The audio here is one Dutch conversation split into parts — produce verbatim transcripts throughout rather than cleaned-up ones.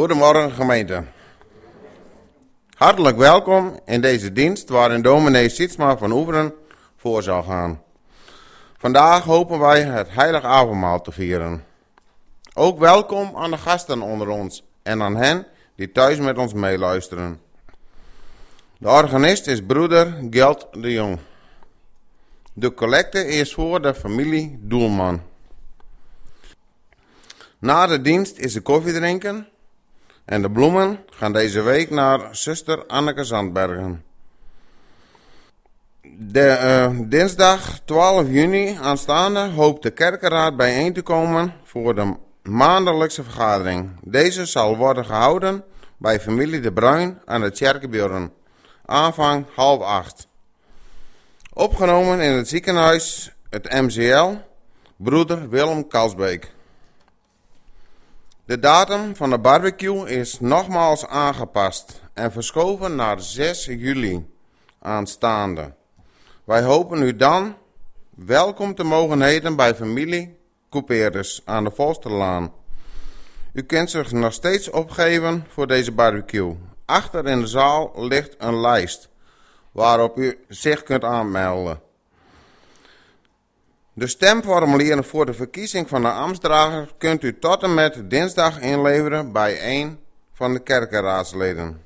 Goedemorgen gemeente. Hartelijk welkom in deze dienst waarin dominee Sietsma van Oeveren voor zal gaan. Vandaag hopen wij het heilig avondmaal te vieren. Ook welkom aan de gasten onder ons en aan hen die thuis met ons meeluisteren. De organist is broeder Gelt de Jong. De collecte is voor de familie Doelman. Na de dienst is de koffie drinken en de bloemen gaan deze week naar zuster Anneke Zandbergen. De, uh, dinsdag twaalf juni aanstaande hoopt de kerkenraad bijeen te komen voor de maandelijkse vergadering. Deze zal worden gehouden bij familie De Bruin aan de Tjerkenbjörn. Aanvang half acht. Opgenomen in het ziekenhuis, het M C L, broeder Willem Kalsbeek. De datum van de barbecue is nogmaals aangepast en verschoven naar zes juli aanstaande. Wij hopen u dan welkom te mogen heten bij familie Couperus aan de Volsterlaan. U kunt zich nog steeds opgeven voor deze barbecue. Achter in de zaal ligt een lijst waarop u zich kunt aanmelden. De stemformulieren voor de verkiezing van de ambtsdrager kunt u tot en met dinsdag inleveren bij een van de kerkenraadsleden.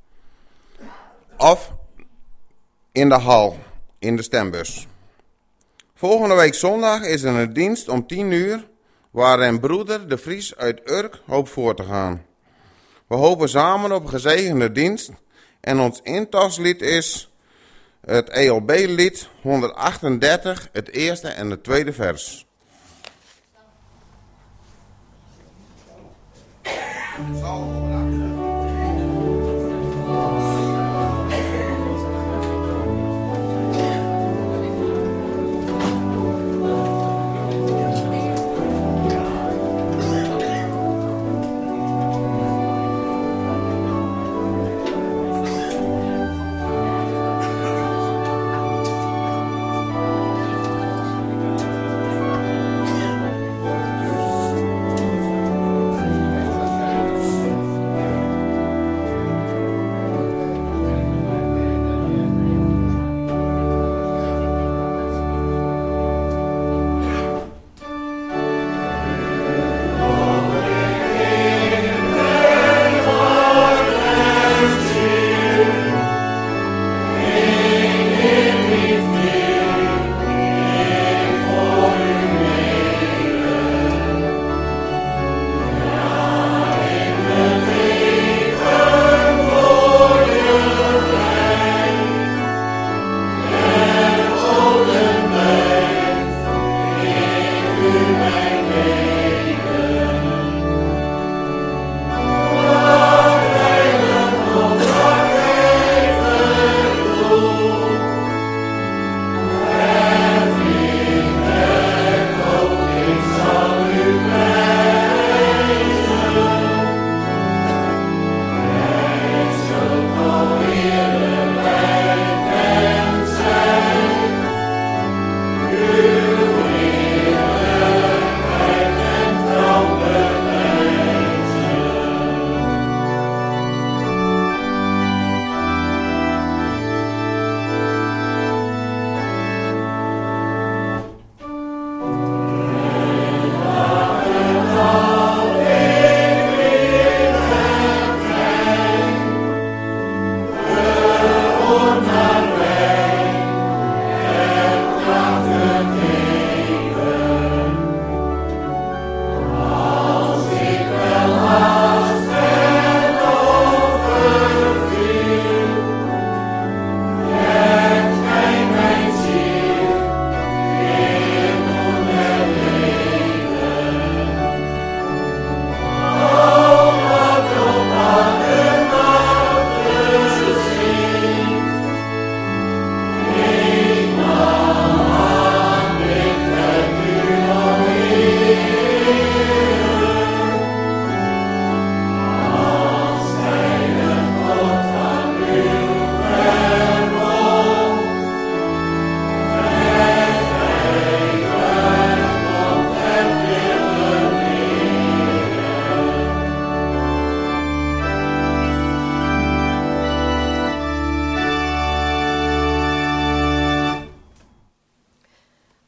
Of in de hal, in de stembus. Volgende week zondag is er een dienst om tien uur waarin broeder De Vries uit Urk hoopt voor te gaan. We hopen samen op een gezegende dienst en ons intoslied is het E L B-lied honderdachtendertig, het eerste en het tweede vers.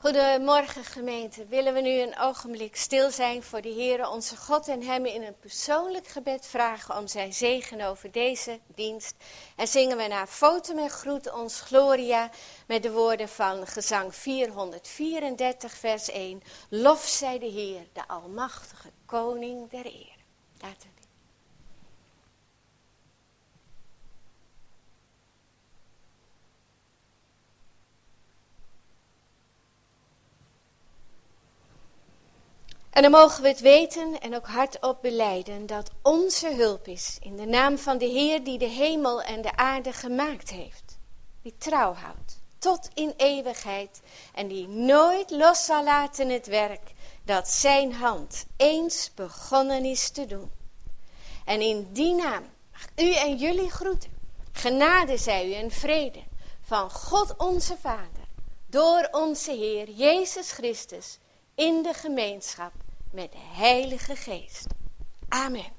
Goedemorgen gemeente. Willen we nu een ogenblik stil zijn voor de Heere onze God en hem in een persoonlijk gebed vragen om zijn zegen over deze dienst. En zingen we naar Fotum en groet ons Gloria met de woorden van gezang vierhonderdvierendertig vers één. Lof zij de Heer, de almachtige koning der eer. Laten we En dan mogen we het weten en ook hardop belijden dat onze hulp is in de naam van de Heer die de hemel en de aarde gemaakt heeft. Die trouw houdt tot in eeuwigheid en die nooit los zal laten het werk dat zijn hand eens begonnen is te doen. En in die naam mag u en jullie groeten. Genade zij u en vrede van God onze Vader door onze Heer Jezus Christus in de gemeenschap met de Heilige Geest. Amen.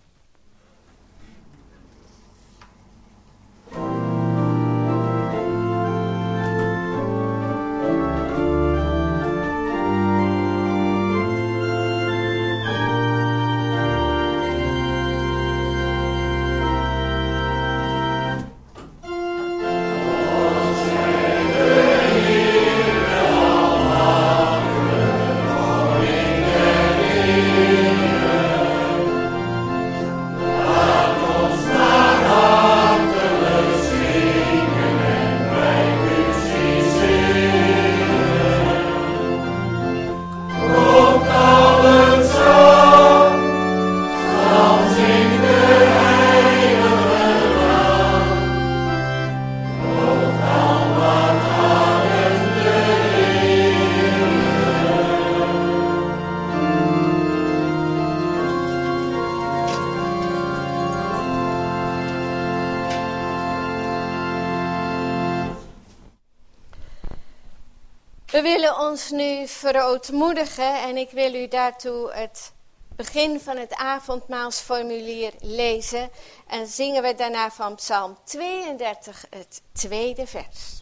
We willen ons nu verootmoedigen en ik wil u daartoe het begin van het avondmaalsformulier lezen. En zingen we daarna van Psalm tweeëndertig het tweede vers.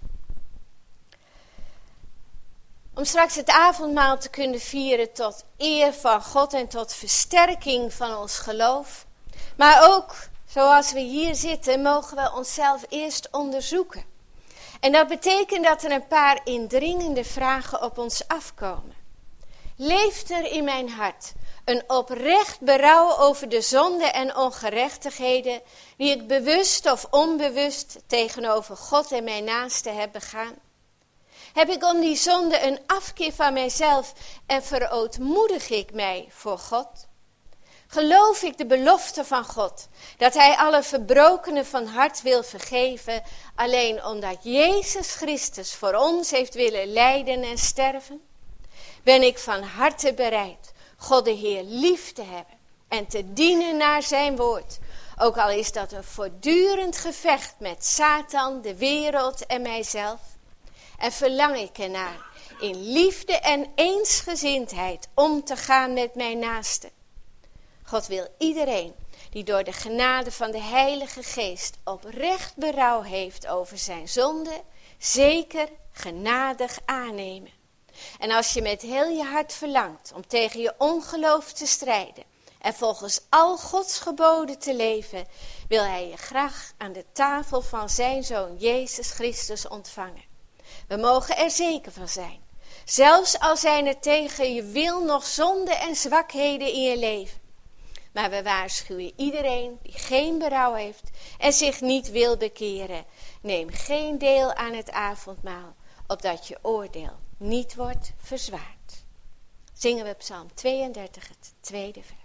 Om straks het avondmaal te kunnen vieren tot eer van God en tot versterking van ons geloof. Maar ook, zoals we hier zitten, mogen we onszelf eerst onderzoeken. En dat betekent dat er een paar indringende vragen op ons afkomen. Leeft er in mijn hart een oprecht berouw over de zonden en ongerechtigheden die ik bewust of onbewust tegenover God en mijn naaste heb begaan? Heb ik om die zonde een afkeer van mijzelf en verootmoedig ik mij voor God? Geloof ik de belofte van God, dat hij alle verbrokenen van hart wil vergeven, alleen omdat Jezus Christus voor ons heeft willen lijden en sterven? Ben ik van harte bereid God de Heer lief te hebben en te dienen naar zijn woord, ook al is dat een voortdurend gevecht met Satan, de wereld en mijzelf? En verlang ik ernaar in liefde en eensgezindheid om te gaan met mijn naaste? God wil iedereen die door de genade van de Heilige Geest oprecht berouw heeft over zijn zonde, zeker genadig aannemen. En als je met heel je hart verlangt om tegen je ongeloof te strijden en volgens al Gods geboden te leven, wil hij je graag aan de tafel van zijn Zoon Jezus Christus ontvangen. We mogen er zeker van zijn, zelfs al zijn er tegen je wil nog zonden en zwakheden in je leven. Maar we waarschuwen iedereen die geen berouw heeft en zich niet wil bekeren. Neem geen deel aan het avondmaal, opdat je oordeel niet wordt verzwaard. Zingen we Psalm tweeëndertig, het tweede vers.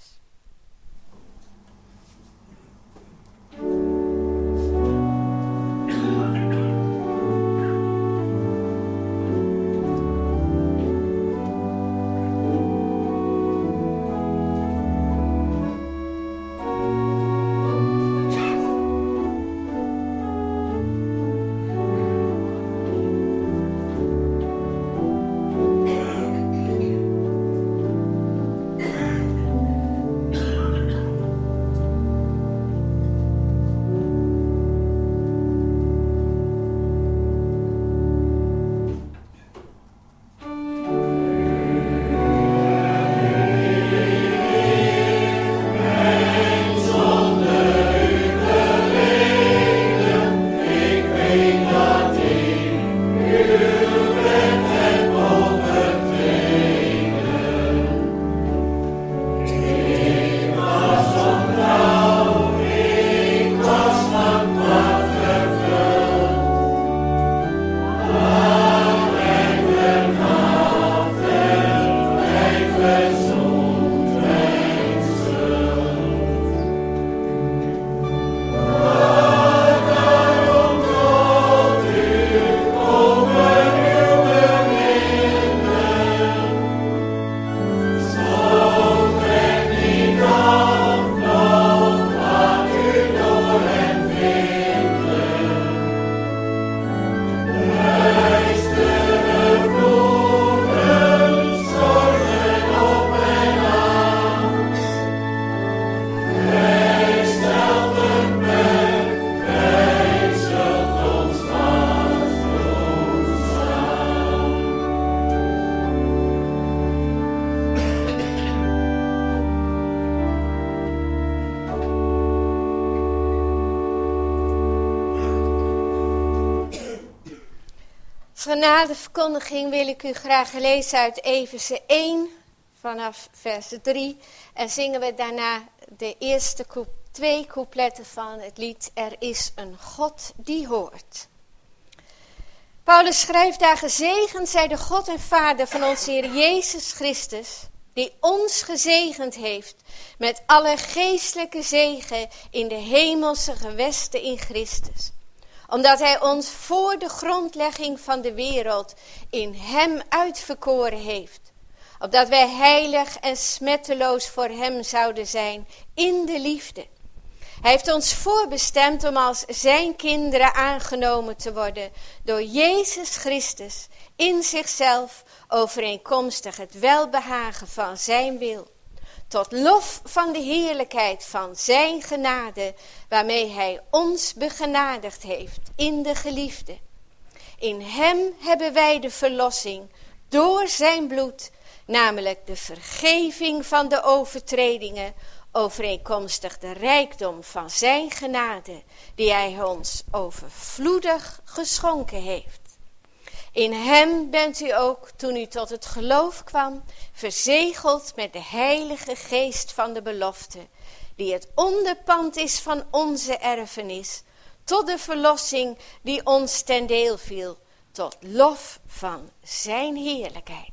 genadeverkondiging wil ik u graag lezen uit Efeze één vanaf vers drie. En zingen we daarna de eerste coup, twee coupletten van het lied Er is een God die hoort. Paulus schrijft daar: gezegend zij de God en Vader van onze Heer Jezus Christus, die ons gezegend heeft met alle geestelijke zegen in de hemelse gewesten in Christus. Omdat hij ons voor de grondlegging van de wereld in hem uitverkoren heeft. Opdat wij heilig en smetteloos voor hem zouden zijn in de liefde. Hij heeft ons voorbestemd om als zijn kinderen aangenomen te worden door Jezus Christus in zichzelf overeenkomstig het welbehagen van zijn wil. Tot lof van de heerlijkheid van zijn genade, waarmee hij ons begenadigd heeft in de geliefde. In hem hebben wij de verlossing door zijn bloed, namelijk de vergeving van de overtredingen, overeenkomstig de rijkdom van zijn genade, die hij ons overvloedig geschonken heeft. In hem bent u ook, toen u tot het geloof kwam, verzegeld met de heilige geest van de belofte, die het onderpand is van onze erfenis, tot de verlossing die ons ten deel viel, tot lof van zijn heerlijkheid.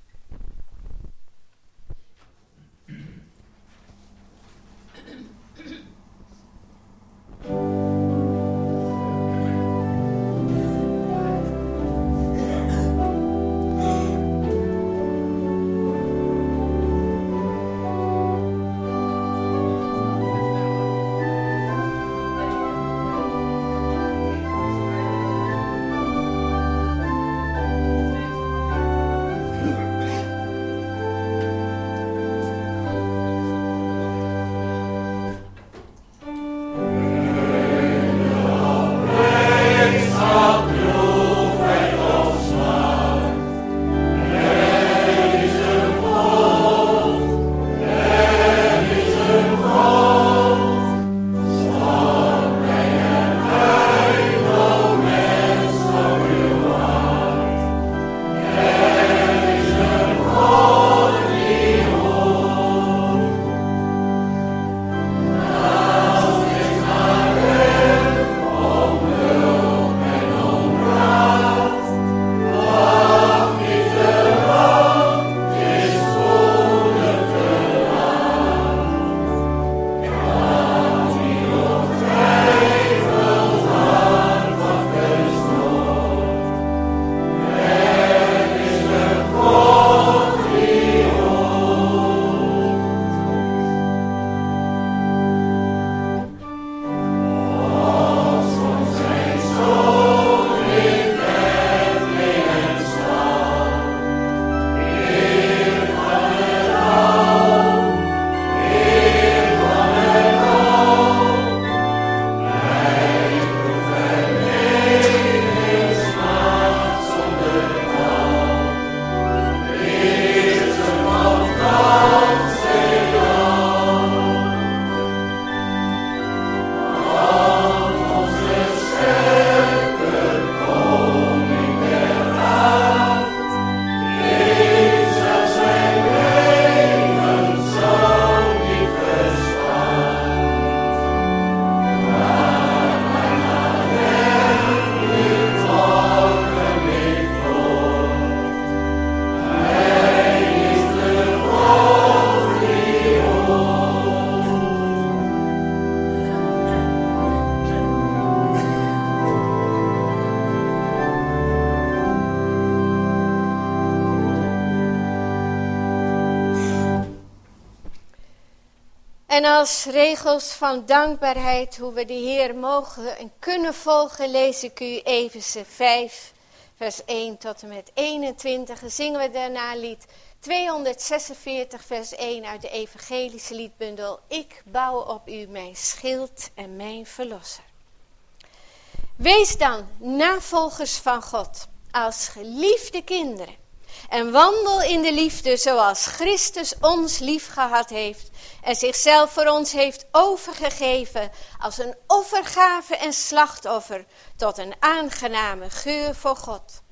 En als regels van dankbaarheid, hoe we de Heer mogen en kunnen volgen, lees ik u Efeze vijf, vers één tot en met eenentwintig. En zingen we daarna lied tweehonderdzesenveertig, vers één uit de evangelische liedbundel. Ik bouw op u mijn schild en mijn verlosser. Wees dan navolgers van God als geliefde kinderen. En wandel in de liefde zoals Christus ons lief gehad heeft en zichzelf voor ons heeft overgegeven als een offergave en slachtoffer tot een aangename geur voor God.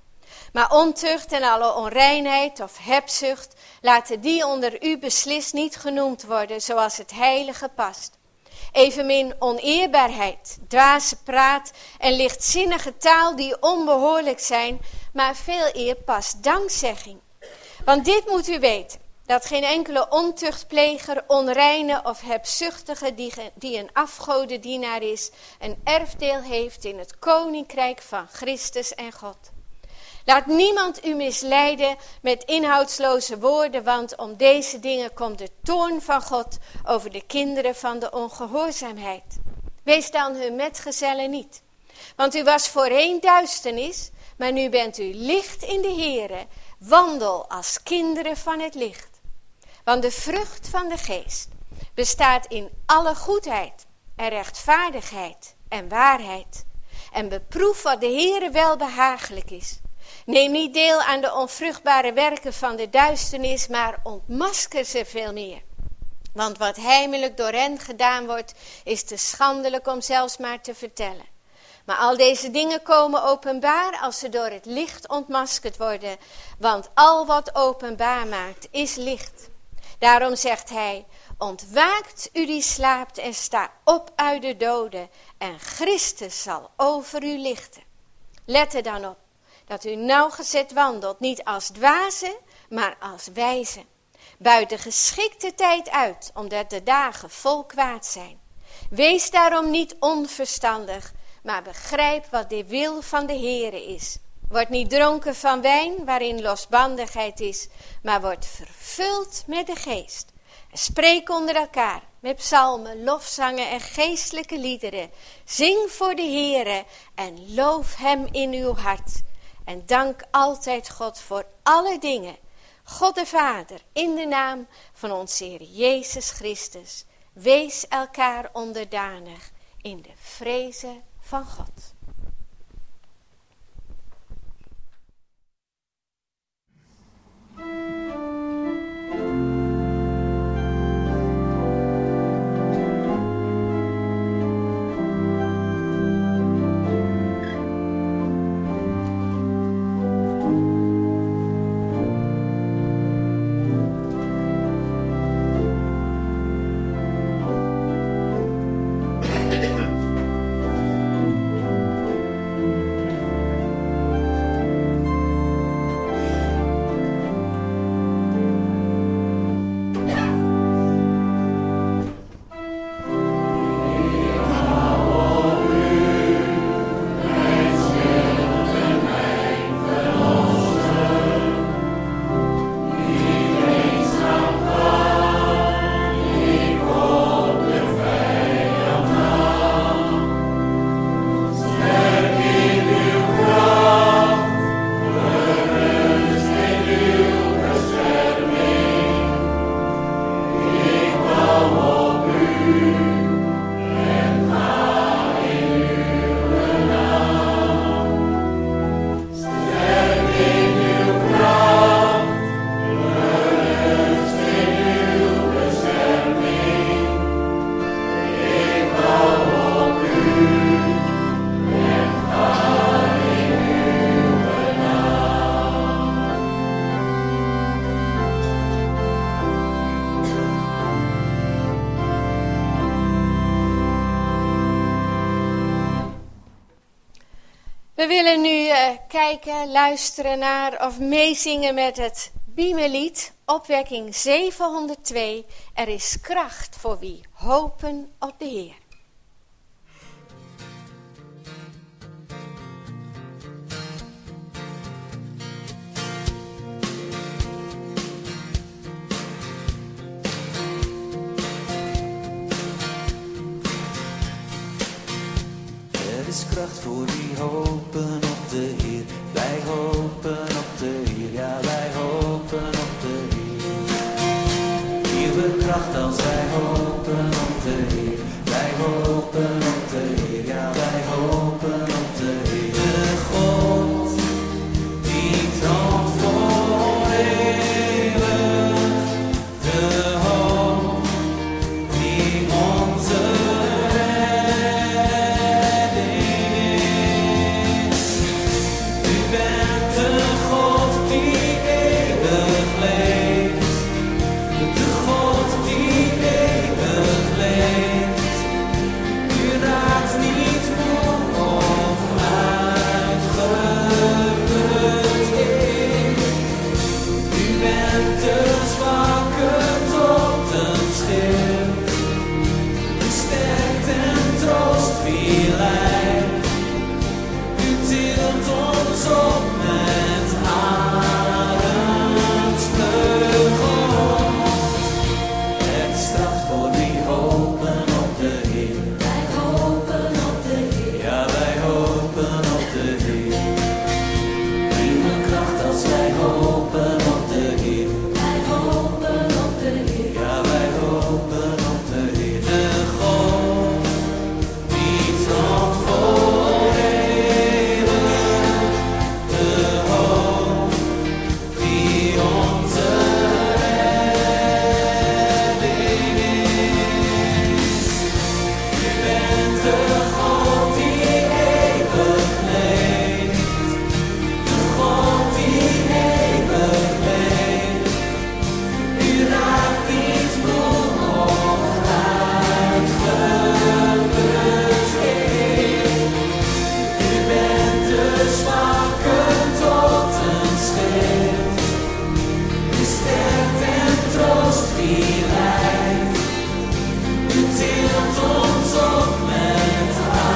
Maar ontucht en alle onreinheid of hebzucht, laten die onder u beslist niet genoemd worden zoals het heilige past. Evenmin oneerbaarheid, dwaze praat en lichtzinnige taal die onbehoorlijk zijn, maar veel eer past dankzegging. Want dit moet u weten, dat geen enkele ontuchtpleger, onreine of hebzuchtige die, die een afgodendienaar is, een erfdeel heeft in het koninkrijk van Christus en God. Laat niemand u misleiden met inhoudsloze woorden, want om deze dingen komt de toorn van God over de kinderen van de ongehoorzaamheid. Wees dan hun metgezellen niet. Want u was voorheen duisternis, maar nu bent u licht in de Here. Wandel als kinderen van het licht. Want de vrucht van de geest bestaat in alle goedheid en rechtvaardigheid en waarheid. En beproef wat de Here wel behagelijk is. Neem niet deel aan de onvruchtbare werken van de duisternis, maar ontmasker ze veel meer. Want wat heimelijk door hen gedaan wordt, is te schandelijk om zelfs maar te vertellen. Maar al deze dingen komen openbaar als ze door het licht ontmaskerd worden. Want al wat openbaar maakt, is licht. Daarom zegt hij, ontwaakt u die slaapt en sta op uit de doden. En Christus zal over u lichten. Let er dan op dat u nauwgezet wandelt, niet als dwazen, maar als wijzen. Buiten geschikte tijd uit, omdat de dagen vol kwaad zijn. Wees daarom niet onverstandig, maar begrijp wat de wil van de Heere is. Word niet dronken van wijn, waarin losbandigheid is, maar word vervuld met de geest. En spreek onder elkaar, met psalmen, lofzangen en geestelijke liederen. Zing voor de Heere en loof hem in uw hart. En dank altijd God voor alle dingen. God de Vader, in de naam van onze Heer Jezus Christus. Wees elkaar onderdanig in de vrezen van God. We willen nu uh, kijken, luisteren naar of meezingen met het Bimelied, opwekking zevenhonderdtwee. Er is kracht voor wie hopen op de Heer. Er is kracht voor wie hopen op de Heer. Wij hopen op de Heer, ja wij hopen op de Heer. Nieuwe kracht als wij hopen op de Heer. Wij hopen op de Heer, ja wij hopen op de Heer. De God die troont voor eeuwig. De hoop die onze redding is. U bent de wie leidt. U tilt ons op met arendsvleugels. Het straft voor wie hopen op de Heer. Wij hopen op de Heer. Ja, wij hopen op de Heer. Nieuwe kracht als wij hopen op de Heer. Wij hopen op de Heer. Ja, wij hopen op de Heer. De God die troont voor eeuwig. De hoop die onze redding is. U bent de God die eeuwig leeft. De God die eeuwig leeft. U raakt niet moe of uitgeput Heer. U bent de zwakken tot een schild. U sterkt en troost wie lijdt. U tilt ons op met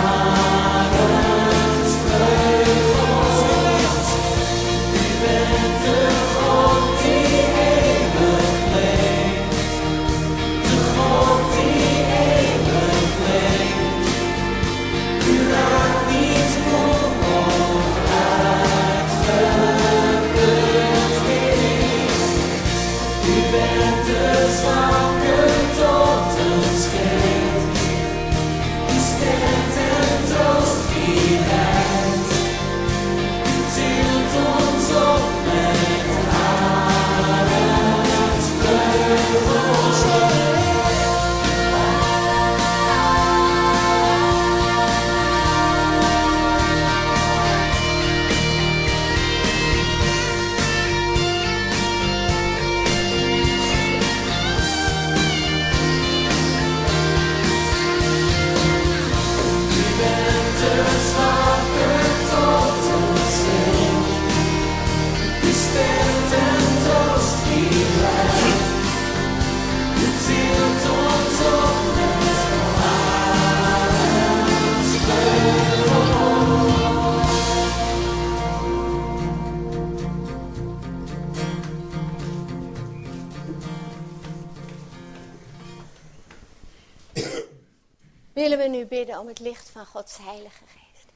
arendsvleugels. U bent de God die eeuwig leeft. De God die eeuwig leeft. U raakt niet moe of uitgeput Heer. U bent de zwakken tot een schild. U sterkt en troost wie lijdt. U tilt ons op met arendsvleugels. U bent de zwakken tot een schild. U sterkt en troost wie lijdt. U tilt ons op met arendsvleugels. Willen we nu bidden om het licht van Gods Heilige Geest.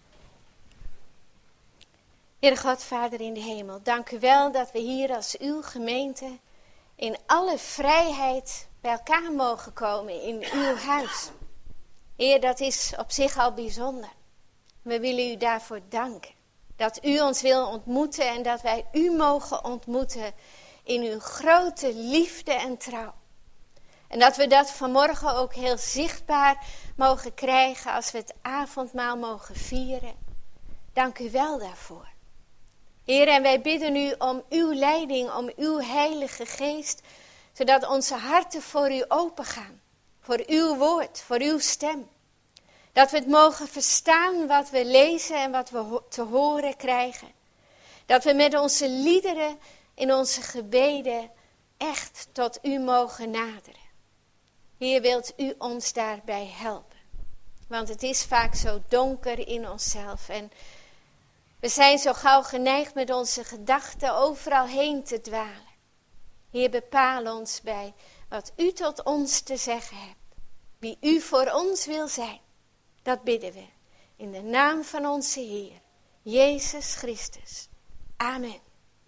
Heere God, Vader in de hemel, dank u wel dat we hier als uw gemeente in alle vrijheid bij elkaar mogen komen in uw huis. Heer, dat is op zich al bijzonder. We willen u daarvoor danken. Dat u ons wil ontmoeten en dat wij u mogen ontmoeten in uw grote liefde en trouw. En dat we dat vanmorgen ook heel zichtbaar mogen krijgen als we het avondmaal mogen vieren. Dank u wel daarvoor. Heer, en wij bidden u om uw leiding, om uw Heilige Geest, zodat onze harten voor u opengaan. Voor uw woord, voor uw stem. Dat we het mogen verstaan wat we lezen en wat we ho- te horen krijgen. Dat we met onze liederen in onze gebeden echt tot u mogen naderen. Heer, wilt u ons daarbij helpen? Want het is vaak zo donker in onszelf en we zijn zo gauw geneigd met onze gedachten overal heen te dwalen. Heer, bepaal ons bij wat u tot ons te zeggen hebt. Wie u voor ons wil zijn, dat bidden we. In de naam van onze Heer, Jezus Christus. Amen.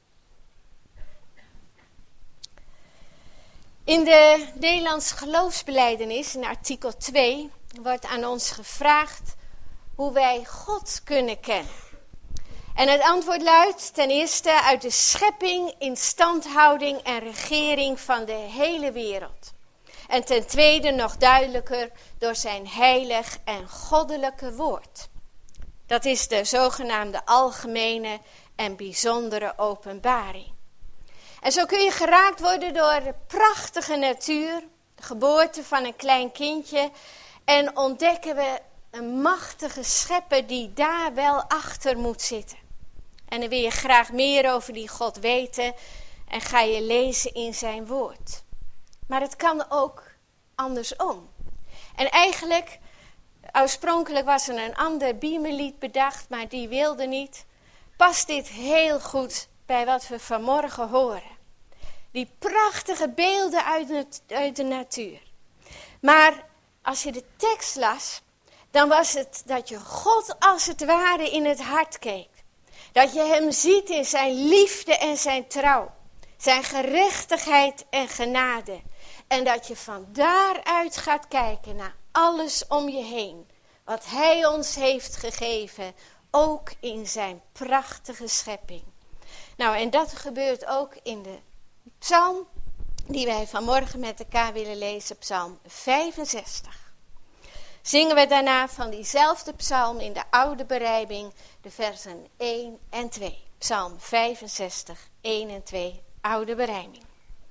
In de Nederlandse geloofsbelijdenis, in artikel twee, wordt aan ons gevraagd hoe wij God kunnen kennen. En het antwoord luidt ten eerste uit de schepping, instandhouding en regering van de hele wereld. En ten tweede nog duidelijker door zijn heilig en goddelijke woord. Dat is de zogenaamde algemene en bijzondere openbaring. En zo kun je geraakt worden door de prachtige natuur, de geboorte van een klein kindje. En ontdekken we een machtige schepper die daar wel achter moet zitten. En dan wil je graag meer over die God weten en ga je lezen in zijn woord. Maar het kan ook andersom. En eigenlijk Oorspronkelijk was er een ander biemenlied bedacht, maar die wilde niet. Past dit heel goed bij wat we vanmorgen horen. Die prachtige beelden uit de, uit de natuur. Maar als je de tekst las, dan was het dat je God als het ware in het hart keek. Dat je hem ziet in zijn liefde en zijn trouw. Zijn gerechtigheid en genade. En dat je van daaruit gaat kijken naar alles om je heen. Wat hij ons heeft gegeven. Ook in zijn prachtige schepping. Nou, en dat gebeurt ook in de psalm die wij vanmorgen met elkaar willen lezen. Psalm vijfenzestig. Zingen we daarna van diezelfde psalm in de oude berijming. De versen één en twee. Psalm vijfenzestig, één en twee. Oude berijming.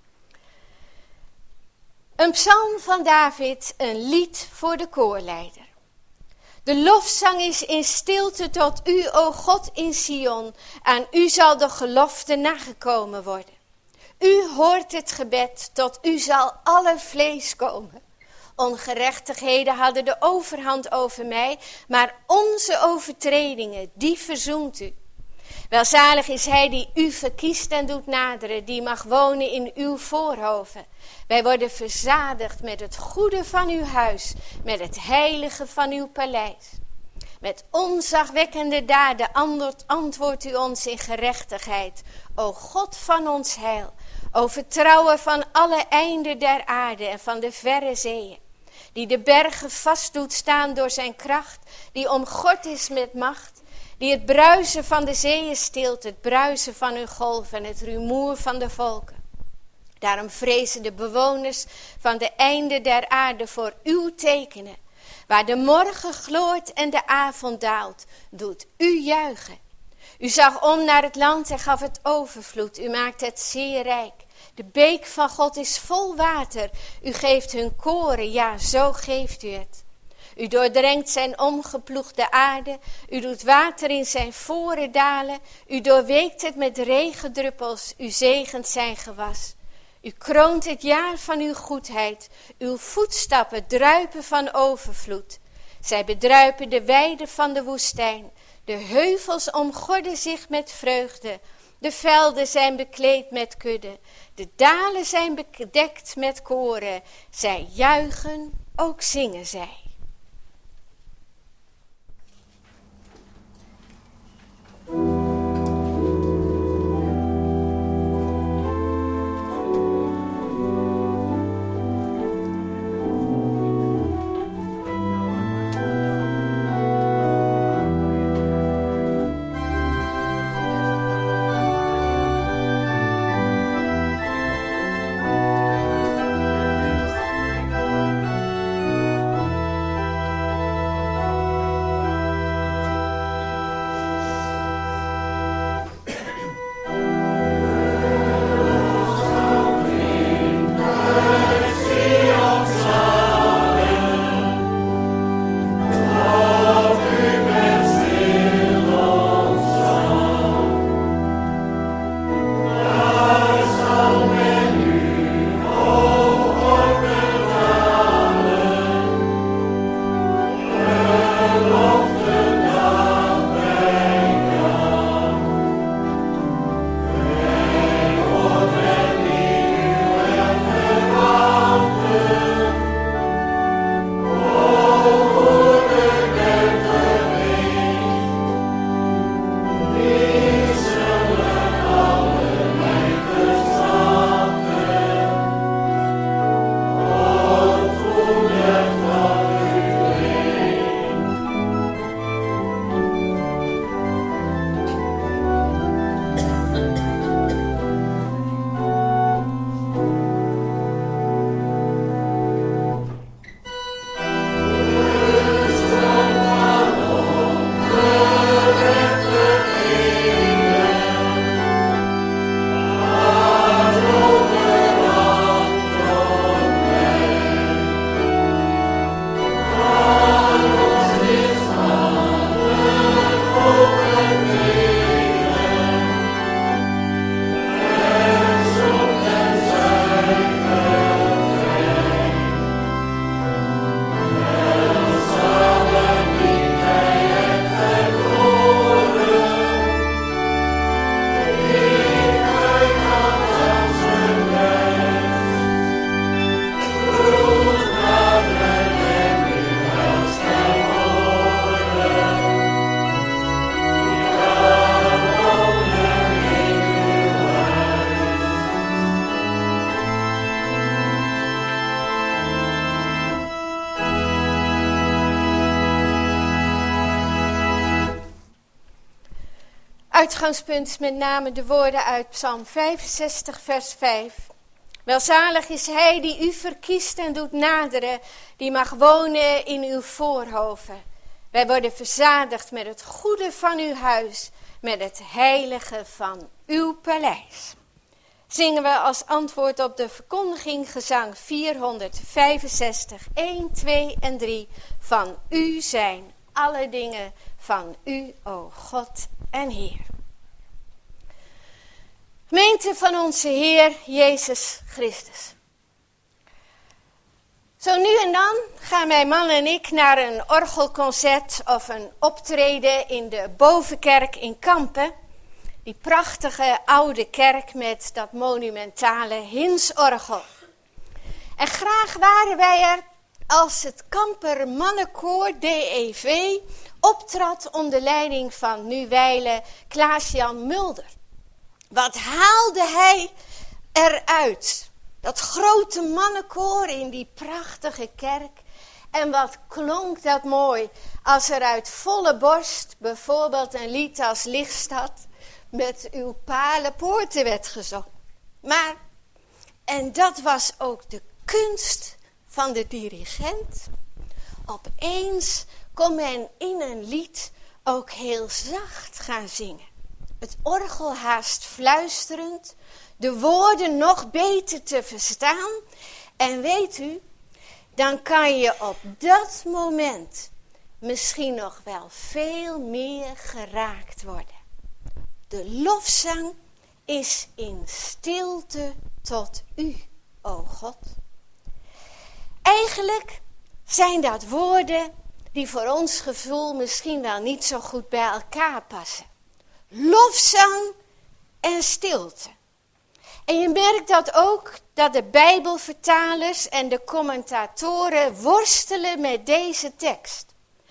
Een psalm van David, een lied voor de koorleider. De lofzang is in stilte tot u, o God in Sion. Aan u zal de gelofte nagekomen worden. U hoort het gebed, tot u zal alle vlees komen. Ongerechtigheden hadden de overhand over mij, maar onze overtredingen, die verzoent u. Welzalig is hij die u verkiest en doet naderen, die mag wonen in uw voorhoven. Wij worden verzadigd met het goede van uw huis, met het heilige van uw paleis. Met ontzagwekkende daden antwoordt u ons in gerechtigheid, o God van ons heil. O vertrouwen van alle einden der aarde en van de verre zeeën. Die de bergen vast doet staan door zijn kracht, die omgord is met macht. Die het bruisen van de zeeën stilt, het bruisen van hun golven en het rumoer van de volken. Daarom vrezen de bewoners van de einden der aarde voor uw tekenen. Waar de morgen gloort en de avond daalt, doet u juichen. U zag om naar het land en gaf het overvloed, u maakt het zeer rijk. De beek van God is vol water, u geeft hun koren, ja, zo geeft u het. U doordrenkt zijn omgeploegde aarde, u doet water in zijn voren dalen, u doorweekt het met regendruppels, u zegent zijn gewas. U kroont het jaar van uw goedheid, uw voetstappen druipen van overvloed. Zij bedruipen de weiden van de woestijn, de heuvels omgorden zich met vreugde, de velden zijn bekleed met kudde, de dalen zijn bedekt met koren, zij juichen, ook zingen zij. Uitgangspunt is met name de woorden uit Psalm vijfenzestig, vers vijf. Welzalig is hij die u verkiest en doet naderen, die mag wonen in uw voorhoven. Wij worden verzadigd met het goede van uw huis, met het heilige van uw paleis. Zingen we als antwoord op de verkondiging gezang vierhonderdvijfenzestig, één, twee en drie. Van u zijn alle dingen, van u, o God en Heer. Gemeente van onze Heer Jezus Christus. Zo nu en dan gaan mijn man en ik naar een orgelconcert of een optreden in de Bovenkerk in Kampen. Die prachtige oude kerk met dat monumentale Hinsorgel. En graag waren wij er als het Kamper Mannenkoor D E V optrad onder leiding van nu wijlen Klaas-Jan Mulder. Wat haalde hij eruit? Dat grote mannenkoor in die prachtige kerk. En wat klonk dat mooi als er uit volle borst bijvoorbeeld een lied als Lichtstad met uw palen poorten werd gezongen. Maar, en dat was ook de kunst van de dirigent, opeens kon men in een lied ook heel zacht gaan zingen. Het orgel haast fluisterend, de woorden nog beter te verstaan. En weet u, dan kan je op dat moment misschien nog wel veel meer geraakt worden. De lofzang is in stilte tot u, o God. Eigenlijk zijn dat woorden die voor ons gevoel misschien wel niet zo goed bij elkaar passen. Lofzang en stilte. En je merkt dat ook, dat de Bijbelvertalers en de commentatoren worstelen met deze tekst.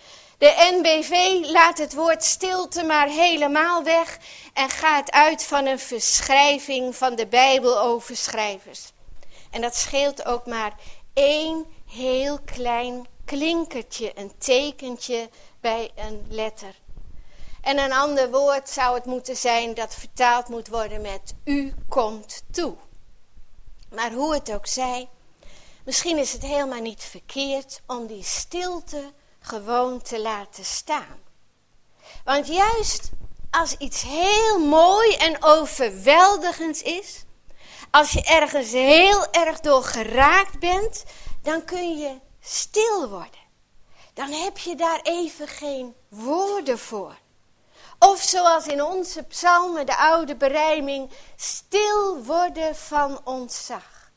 De N B V laat het woord stilte maar helemaal weg en gaat uit van een verschrijving van de Bijbeloverschrijvers. En dat scheelt ook maar één heel klein klinkertje, een tekentje bij een letter. En een ander woord zou het moeten zijn dat vertaald moet worden met u komt toe. Maar hoe het ook zij, misschien is het helemaal niet verkeerd om die stilte gewoon te laten staan. Want juist als iets heel mooi en overweldigends is, als je ergens heel erg door geraakt bent, dan kun je stil worden. Dan heb je daar even geen woorden voor. Of zoals in onze psalmen, de oude berijming, stil worden van ontzag.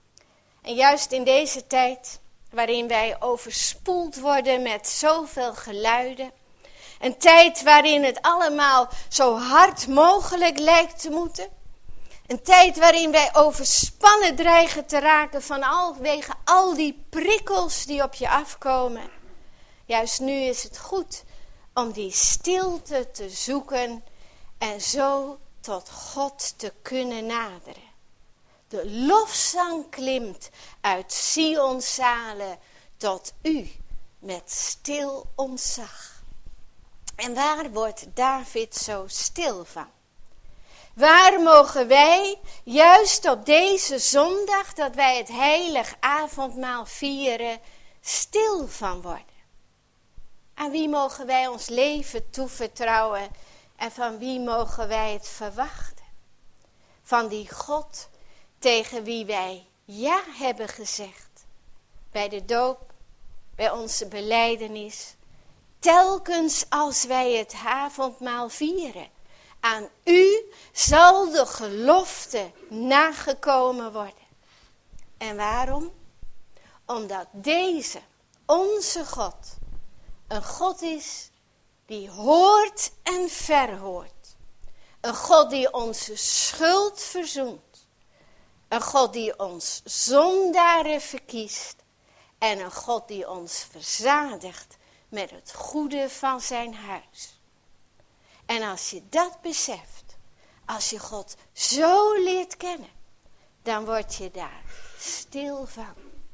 En juist in deze tijd, waarin wij overspoeld worden met zoveel geluiden, een tijd waarin het allemaal zo hard mogelijk lijkt te moeten, een tijd waarin wij overspannen dreigen te raken vanwege al die prikkels die op je afkomen. Juist nu is het goed om die stilte te zoeken en zo tot God te kunnen naderen. De lofzang klimt uit Sions zalen tot u met stil ontzag. En waar wordt David zo stil van? Waar mogen wij, juist op deze zondag dat wij het heilig avondmaal vieren, stil van worden? Aan wie mogen wij ons leven toevertrouwen en van wie mogen wij het verwachten? Van die God tegen wie wij ja hebben gezegd. Bij de doop, bij onze belijdenis. Telkens als wij het avondmaal vieren. Aan u zal de gelofte nagekomen worden. En waarom? Omdat deze, onze God, een God is die hoort en verhoort. Een God die onze schuld verzoent. Een God die ons zondaren verkiest. En een God die ons verzadigt met het goede van zijn huis. En als je dat beseft, als je God zo leert kennen, dan word je daar stil van.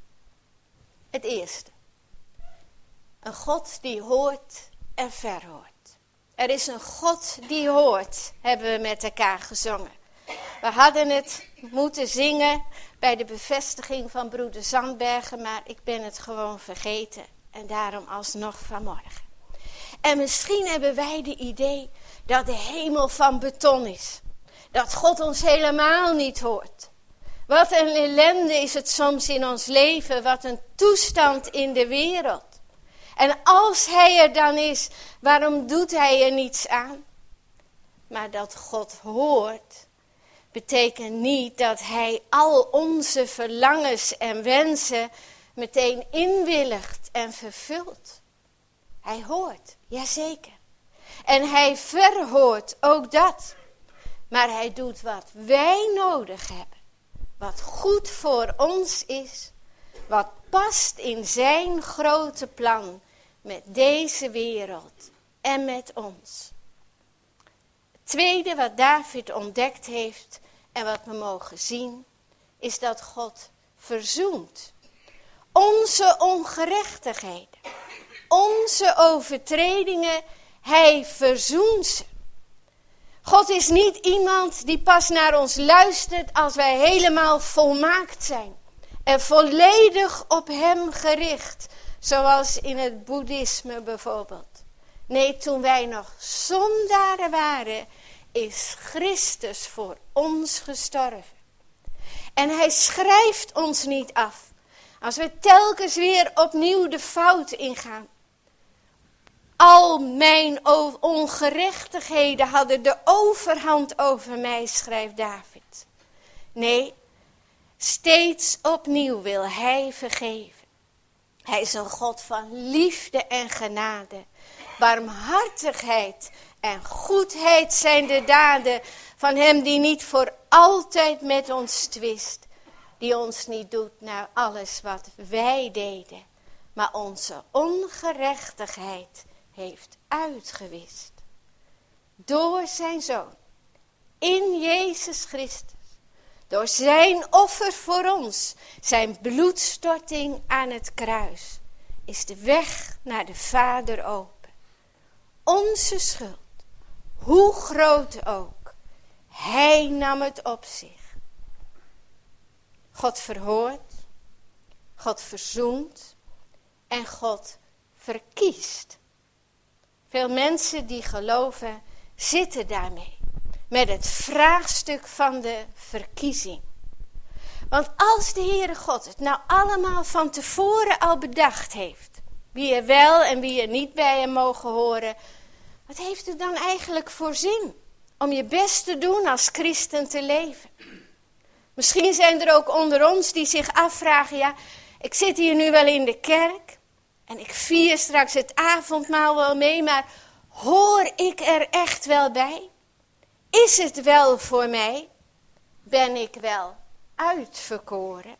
Het eerste. Een God die hoort en verhoort. Er is een God die hoort, hebben we met elkaar gezongen. We hadden het moeten zingen bij de bevestiging van broeder Zandbergen, maar ik ben het gewoon vergeten. En daarom alsnog vanmorgen. En misschien hebben wij de idee dat de hemel van beton is. Dat God ons helemaal niet hoort. Wat een ellende is het soms in ons leven, wat een toestand in de wereld. En als hij er dan is, waarom doet hij er niets aan? Maar dat God hoort, betekent niet dat hij al onze verlangens en wensen meteen inwilligt en vervult. Hij hoort, jazeker. En hij verhoort ook dat. Maar hij doet wat wij nodig hebben. Wat goed voor ons is. Wat past in zijn grote plan met deze wereld en met ons. Het tweede wat David ontdekt heeft en wat we mogen zien, is dat God verzoent. Onze ongerechtigheden, onze overtredingen, hij verzoent ze. God is niet iemand die pas naar ons luistert als wij helemaal volmaakt zijn. En volledig op hem gericht, zoals in het boeddhisme bijvoorbeeld. Nee, toen wij nog zondaren waren, is Christus voor ons gestorven. En hij schrijft ons niet af. Als we telkens weer opnieuw de fout ingaan. Al mijn ongerechtigheden hadden de overhand over mij, schrijft David. Nee, steeds opnieuw wil hij vergeven. Hij is een God van liefde en genade. Barmhartigheid en goedheid zijn de daden van hem die niet voor altijd met ons twist. Die ons niet doet naar alles wat wij deden, maar onze ongerechtigheid heeft uitgewist. Door zijn Zoon, in Jezus Christus. Door zijn offer voor ons, zijn bloedstorting aan het kruis, is de weg naar de Vader open. Onze schuld, hoe groot ook, hij nam het op zich. God verhoort, God verzoent en God verkiest. Veel mensen die geloven zitten daarmee. Met het vraagstuk van de verkiezing. Want als de Heere God het nou allemaal van tevoren al bedacht heeft. Wie er wel en wie er niet bij hem mogen horen. Wat heeft het dan eigenlijk voor zin? Om je best te doen als christen te leven. Misschien zijn er ook onder ons die zich afvragen. Ja, ik zit hier nu wel in de kerk. En ik vier straks het avondmaal wel mee. Maar hoor ik er echt wel bij? Is het wel voor mij? Ben ik wel uitverkoren?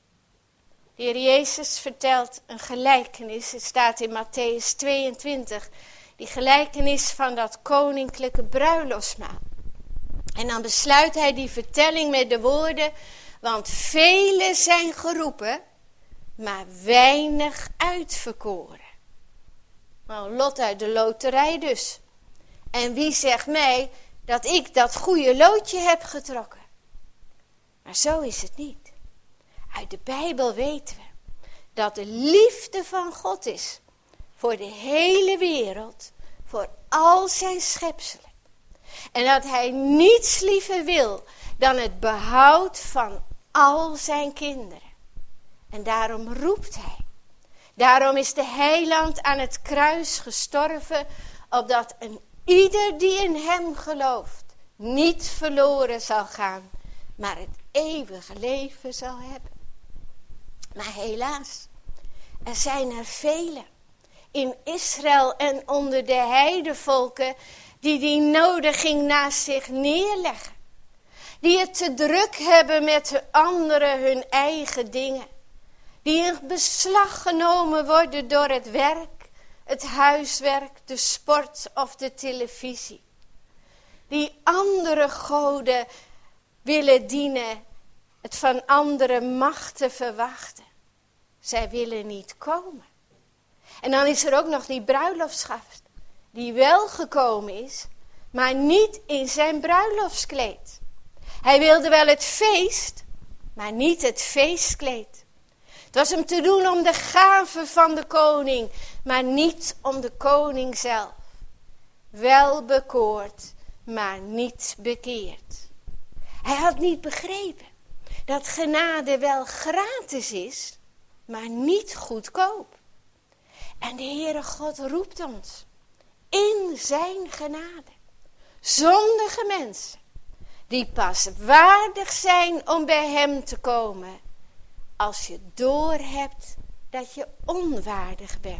De Heer Jezus vertelt een gelijkenis. Het staat in Mattheüs tweeëntwintig. Die gelijkenis van dat koninklijke bruiloftsmaal. En dan besluit hij die vertelling met de woorden. Want velen zijn geroepen, maar weinig uitverkoren. Nou, lot uit de loterij dus. En wie zegt mij dat ik dat goede loodje heb getrokken? Maar zo is het niet. Uit de Bijbel weten we dat de liefde van God is voor de hele wereld, voor al zijn schepselen. En dat hij niets liever wil dan het behoud van al zijn kinderen. En daarom roept hij. Daarom is de heiland aan het kruis gestorven, opdat een ieder die in hem gelooft niet verloren zal gaan, maar het eeuwige leven zal hebben. Maar helaas, er zijn er velen in Israël en onder de heidevolken die die nodiging naast zich neerleggen. Die het te druk hebben met de anderen hun eigen dingen. Die in beslag genomen worden door het werk, het huiswerk, de sport of de televisie. Die andere goden willen dienen, het van andere machten verwachten. Zij willen niet komen. En dan is er ook nog die bruiloftsgast. die wel gekomen is, maar niet in zijn bruiloftskleed. Hij wilde wel het feest, maar niet het feestkleed. Het was hem te doen om de gaven van de koning, maar niet om de koning zelf. Wel bekoord, maar niet bekeerd. Hij had niet begrepen dat genade wel gratis is, maar niet goedkoop. En de Heere God roept ons in zijn genade. Zondige mensen die pas waardig zijn om bij hem te komen, als je doorhebt dat je onwaardig bent.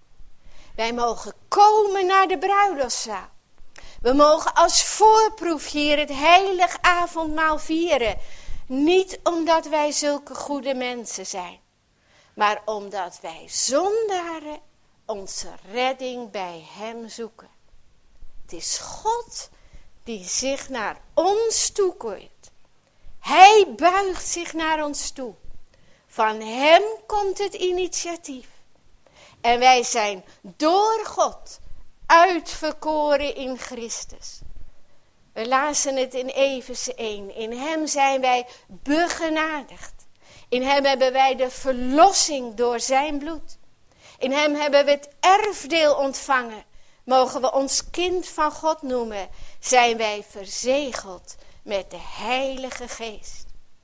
Wij mogen komen naar de bruiloftszaal. We mogen als voorproef hier het heilig avondmaal vieren. Niet omdat wij zulke goede mensen zijn, maar omdat wij zondaren onze redding bij hem zoeken. Het is God die zich naar ons toekeert. Hij buigt zich naar ons toe. Van hem komt het initiatief. En wij zijn door God uitverkoren in Christus. We lazen het in Efeze één. In hem zijn wij begenadigd. In hem hebben wij de verlossing door zijn bloed. In hem hebben we het erfdeel ontvangen. Mogen we ons kind van God noemen. Zijn wij verzegeld met de Heilige Geest.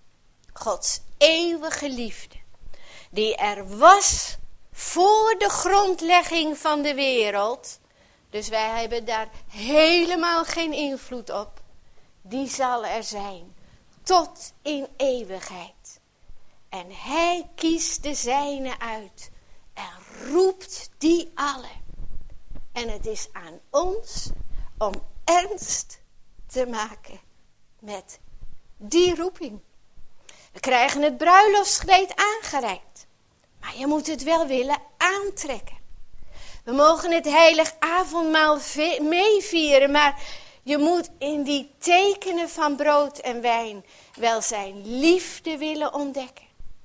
Gods eeuwige liefde. Die er was voor de grondlegging van de wereld. Dus wij hebben daar helemaal geen invloed op. Die zal er zijn. Tot in eeuwigheid. En hij kiest de zijne uit. En roept die allen. En het is aan ons om ernst te maken met die roeping. We krijgen het bruiloftskleed aangereikt. Maar je moet het wel willen aantrekken. We mogen het heilig avondmaal meevieren. Maar je moet in die tekenen van brood en wijn wel zijn liefde willen ontdekken.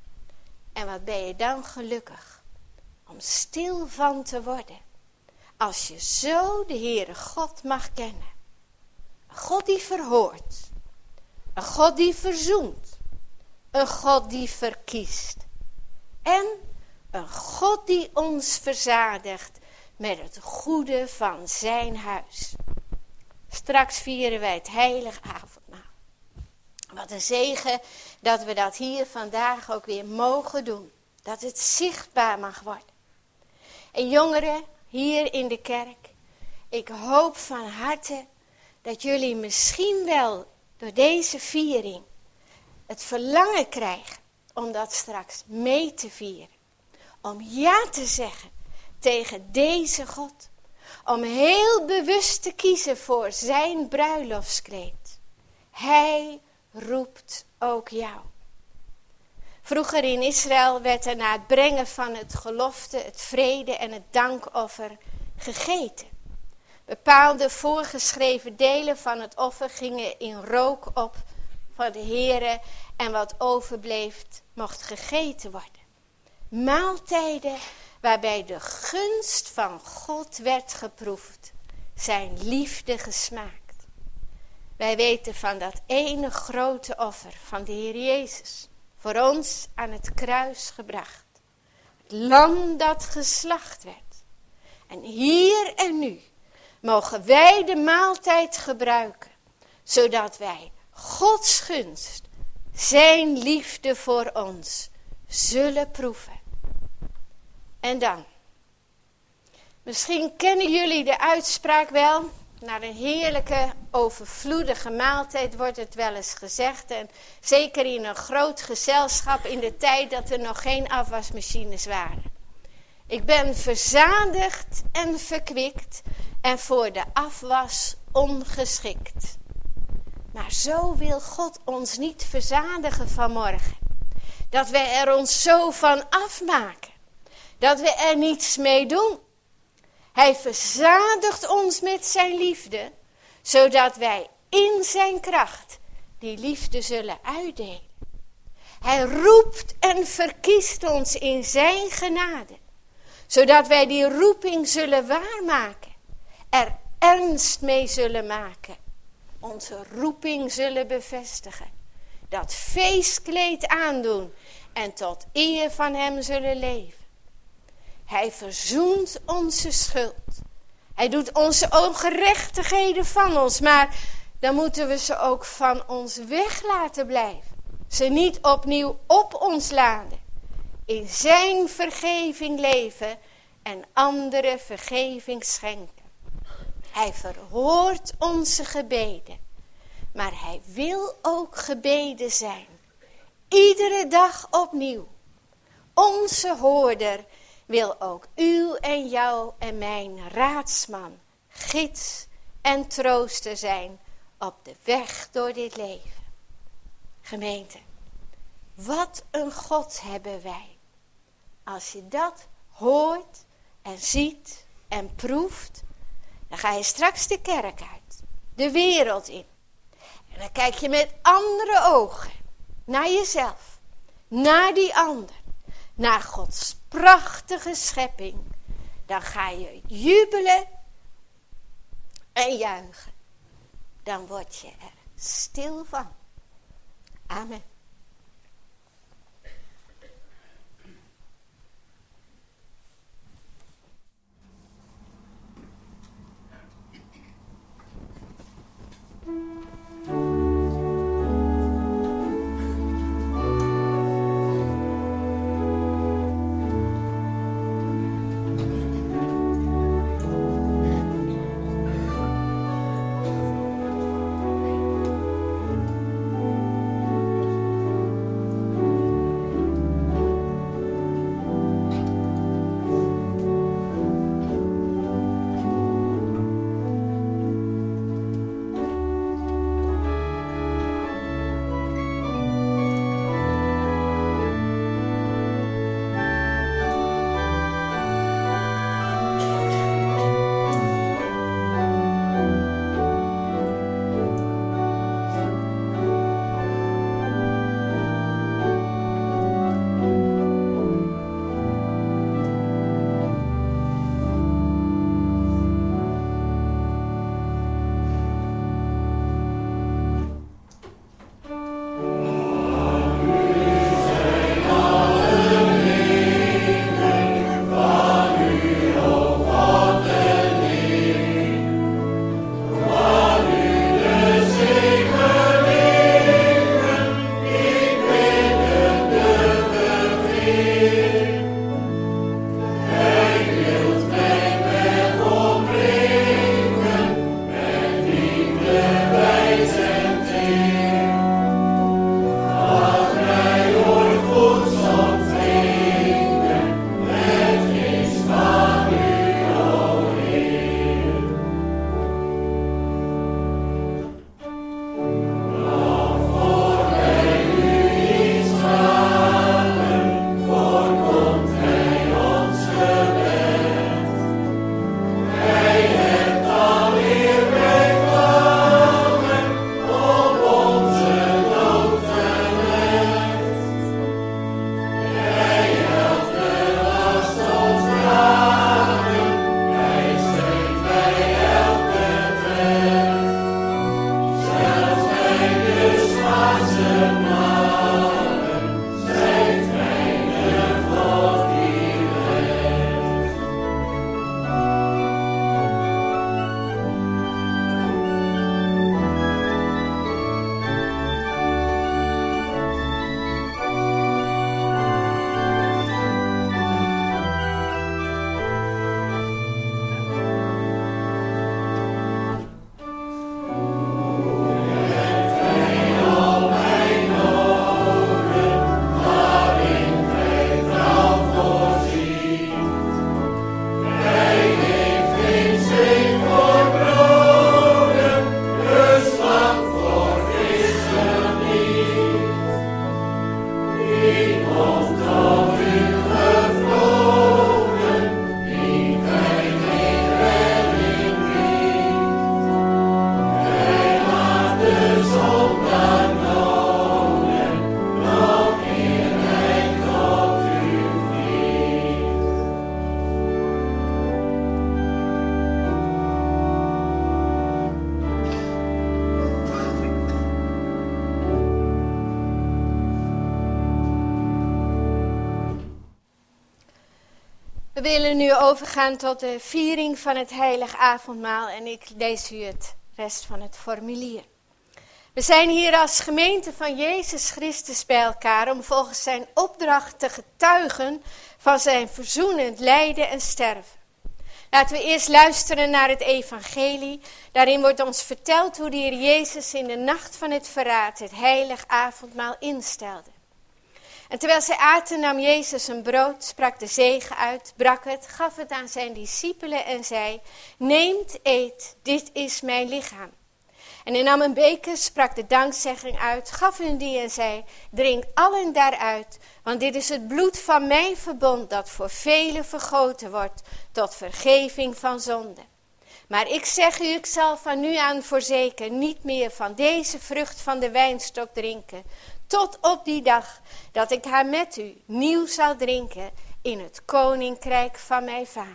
En wat ben je dan gelukkig om stil van te worden. Als je zo de Heere God mag kennen. Een God die verhoort. Een God die verzoent. Een God die verkiest. En een God die ons verzadigt met het goede van zijn huis. Straks vieren wij het heilig avondmaal. Wat een zegen dat we dat hier vandaag ook weer mogen doen. Dat het zichtbaar mag worden. En jongeren hier in de kerk, ik hoop van harte dat jullie misschien wel door deze viering het verlangen krijgen om dat straks mee te vieren. Om ja te zeggen tegen deze God. Om heel bewust te kiezen voor zijn bruiloftskleed. Hij roept ook jou. Vroeger in Israël werd er na het brengen van het gelofte, het vrede en het dankoffer gegeten. Bepaalde voorgeschreven delen van het offer gingen in rook op van de Heere en wat overbleef mocht gegeten worden. Maaltijden waarbij de gunst van God werd geproefd, zijn liefde gesmaakt. Wij weten van dat ene grote offer van de Heer Jezus, voor ons aan het kruis gebracht. Het lam dat geslacht werd. En hier en nu mogen wij de maaltijd gebruiken, zodat wij Gods gunst, zijn liefde voor ons, zullen proeven. En dan, misschien kennen jullie de uitspraak wel, naar een heerlijke, overvloedige maaltijd wordt het wel eens gezegd. En zeker in een groot gezelschap in de tijd dat er nog geen afwasmachines waren. Ik ben verzadigd en verkwikt en voor de afwas ongeschikt. Maar zo wil God ons niet verzadigen vanmorgen. Dat we er ons zo van afmaken. Dat we er niets mee doen. Hij verzadigt ons met zijn liefde, zodat wij in zijn kracht die liefde zullen uitdelen. Hij roept en verkiest ons in zijn genade, zodat wij die roeping zullen waarmaken er ernst mee zullen maken. Onze roeping zullen bevestigen. Dat feestkleed aandoen en tot eer van hem zullen leven. Hij verzoent onze schuld. Hij doet onze ongerechtigheden van ons, maar dan moeten we ze ook van ons weg laten blijven. Ze niet opnieuw op ons laden. In zijn vergeving leven en anderen vergeving schenken. Hij verhoort onze gebeden, maar hij wil ook gebeden zijn. Iedere dag opnieuw. Onze hoorder wil ook uw en jou en mijn raadsman, gids en trooster zijn op de weg door dit leven. Gemeente, wat een God hebben wij. Als je dat hoort en ziet en proeft, dan ga je straks de kerk uit, de wereld in. En dan kijk je met andere ogen naar jezelf, naar die ander, naar Gods prachtige schepping. Dan ga je jubelen en juichen. Dan word je er stil van. Amen. We willen nu overgaan tot de viering van het heilig avondmaal en ik lees u het rest van het formulier. We zijn hier als gemeente van Jezus Christus bij elkaar om volgens zijn opdracht te getuigen van zijn verzoenend lijden en sterven. Laten we eerst luisteren naar het evangelie. Daarin wordt ons verteld hoe de Heer Jezus in de nacht van het verraad het heilig avondmaal instelde. En terwijl zij aten nam Jezus een brood, sprak de zegen uit, brak het, gaf het aan zijn discipelen en zei: neemt, eet, dit is mijn lichaam. En hij nam een beker, sprak de dankzegging uit, gaf hun die en zei: drink allen daaruit, want dit is het bloed van mijn verbond dat voor velen vergoten wordt tot vergeving van zonde. Maar ik zeg u, ik zal van nu aan voorzeker niet meer van deze vrucht van de wijnstok drinken, tot op die dag dat ik haar met u nieuw zal drinken in het koninkrijk van mijn Vader.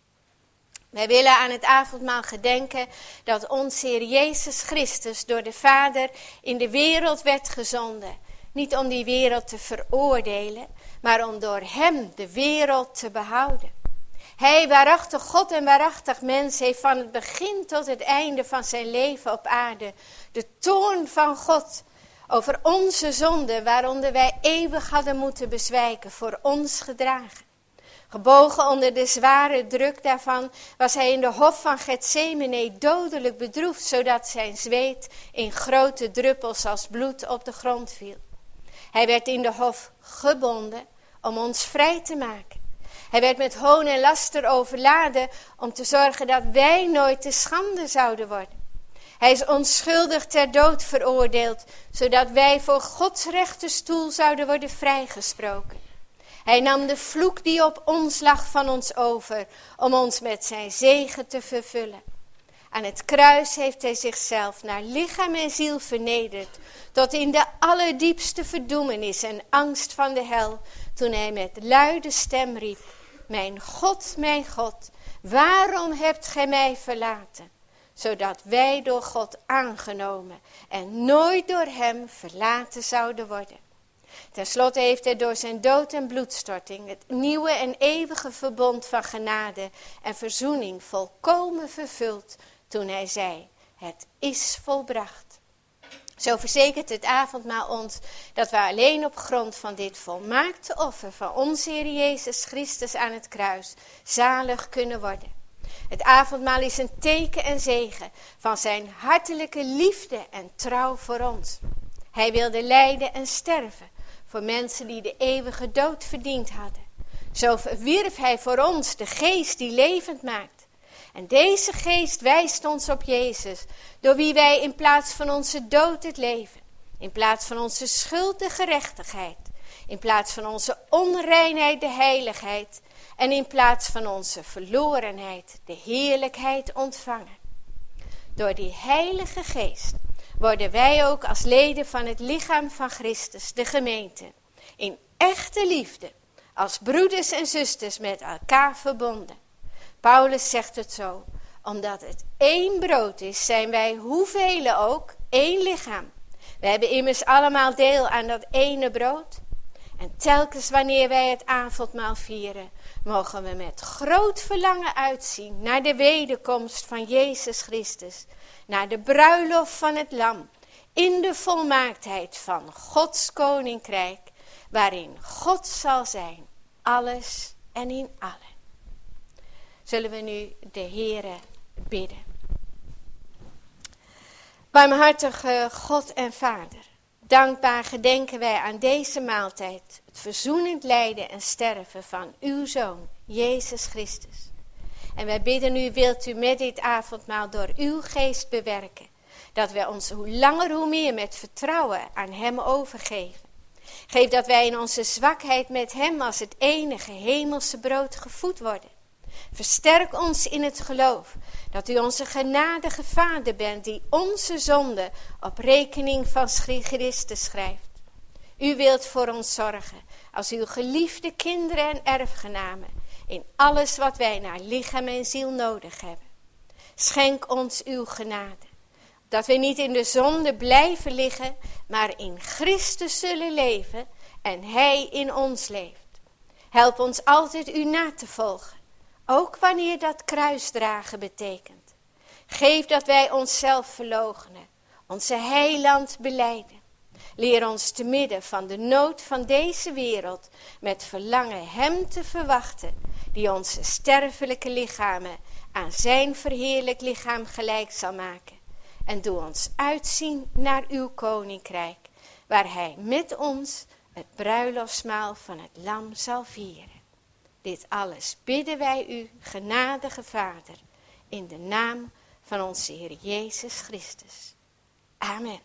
Wij willen aan het avondmaal gedenken dat onze Heer Jezus Christus door de Vader in de wereld werd gezonden. Niet om die wereld te veroordelen, maar om door hem de wereld te behouden. Hij, waarachtig God en waarachtig mens, heeft van het begin tot het einde van zijn leven op aarde de toorn van God over onze zonde, waaronder wij eeuwig hadden moeten bezwijken, voor ons gedragen. Gebogen onder de zware druk daarvan was hij in de hof van Getsemane dodelijk bedroefd, zodat zijn zweet in grote druppels als bloed op de grond viel. Hij werd in de hof gebonden om ons vrij te maken. Hij werd met hoon en laster overladen om te zorgen dat wij nooit te schande zouden worden. Hij is onschuldig ter dood veroordeeld, zodat wij voor Gods rechterstoel zouden worden vrijgesproken. Hij nam de vloek die op ons lag van ons over, om ons met zijn zegen te vervullen. Aan het kruis heeft hij zichzelf naar lichaam en ziel vernederd, tot in de allerdiepste verdoemenis en angst van de hel, toen hij met luide stem riep: mijn God, mijn God, waarom hebt gij mij verlaten? Zodat wij door God aangenomen en nooit door hem verlaten zouden worden. Ten slotte heeft hij door zijn dood en bloedstorting het nieuwe en eeuwige verbond van genade en verzoening volkomen vervuld toen hij zei: het is volbracht. Zo verzekert het avondmaal ons dat we alleen op grond van dit volmaakte offer van onze Heer Jezus Christus aan het kruis zalig kunnen worden. Het avondmaal is een teken en zegen van zijn hartelijke liefde en trouw voor ons. Hij wilde lijden en sterven voor mensen die de eeuwige dood verdiend hadden. Zo verwierf hij voor ons de geest die levend maakt. En deze geest wijst ons op Jezus, door wie wij in plaats van onze dood het leven, in plaats van onze schuld de gerechtigheid, in plaats van onze onreinheid de heiligheid en in plaats van onze verlorenheid de heerlijkheid ontvangen. Door die heilige geest worden wij ook als leden van het lichaam van Christus, de gemeente, in echte liefde, als broeders en zusters met elkaar verbonden. Paulus zegt het zo: omdat het één brood is, zijn wij, hoeveel ook, één lichaam. We hebben immers allemaal deel aan dat ene brood. En telkens wanneer wij het avondmaal vieren, mogen we met groot verlangen uitzien naar de wederkomst van Jezus Christus, naar de bruiloft van het Lam, in de volmaaktheid van Gods koninkrijk, waarin God zal zijn, alles en in allen. Zullen we nu de Heere bidden. Barmhartige God en Vader, dankbaar gedenken wij aan deze maaltijd, het verzoenend lijden en sterven van uw Zoon, Jezus Christus. En wij bidden u, wilt u met dit avondmaal door uw geest bewerken, dat wij ons hoe langer hoe meer met vertrouwen aan hem overgeven. Geef dat wij in onze zwakheid met hem als het enige hemelse brood gevoed worden. Versterk ons in het geloof dat u onze genadige Vader bent die onze zonde op rekening van Christus schrijft. U wilt voor ons zorgen als uw geliefde kinderen en erfgenamen in alles wat wij naar lichaam en ziel nodig hebben. Schenk ons uw genade, dat we niet in de zonde blijven liggen, maar in Christus zullen leven en hij in ons leeft. Help ons altijd u na te volgen Ook wanneer dat kruisdragen betekent. Geef dat wij onszelf verloochenen, onze heiland belijden. Leer ons te midden van de nood van deze wereld met verlangen hem te verwachten, die onze sterfelijke lichamen aan zijn verheerlijk lichaam gelijk zal maken. En doe ons uitzien naar uw koninkrijk, waar hij met ons het bruiloftsmaal van het lam zal vieren. Dit alles bidden wij u, genadige Vader, in de naam van onze Heer Jezus Christus. Amen.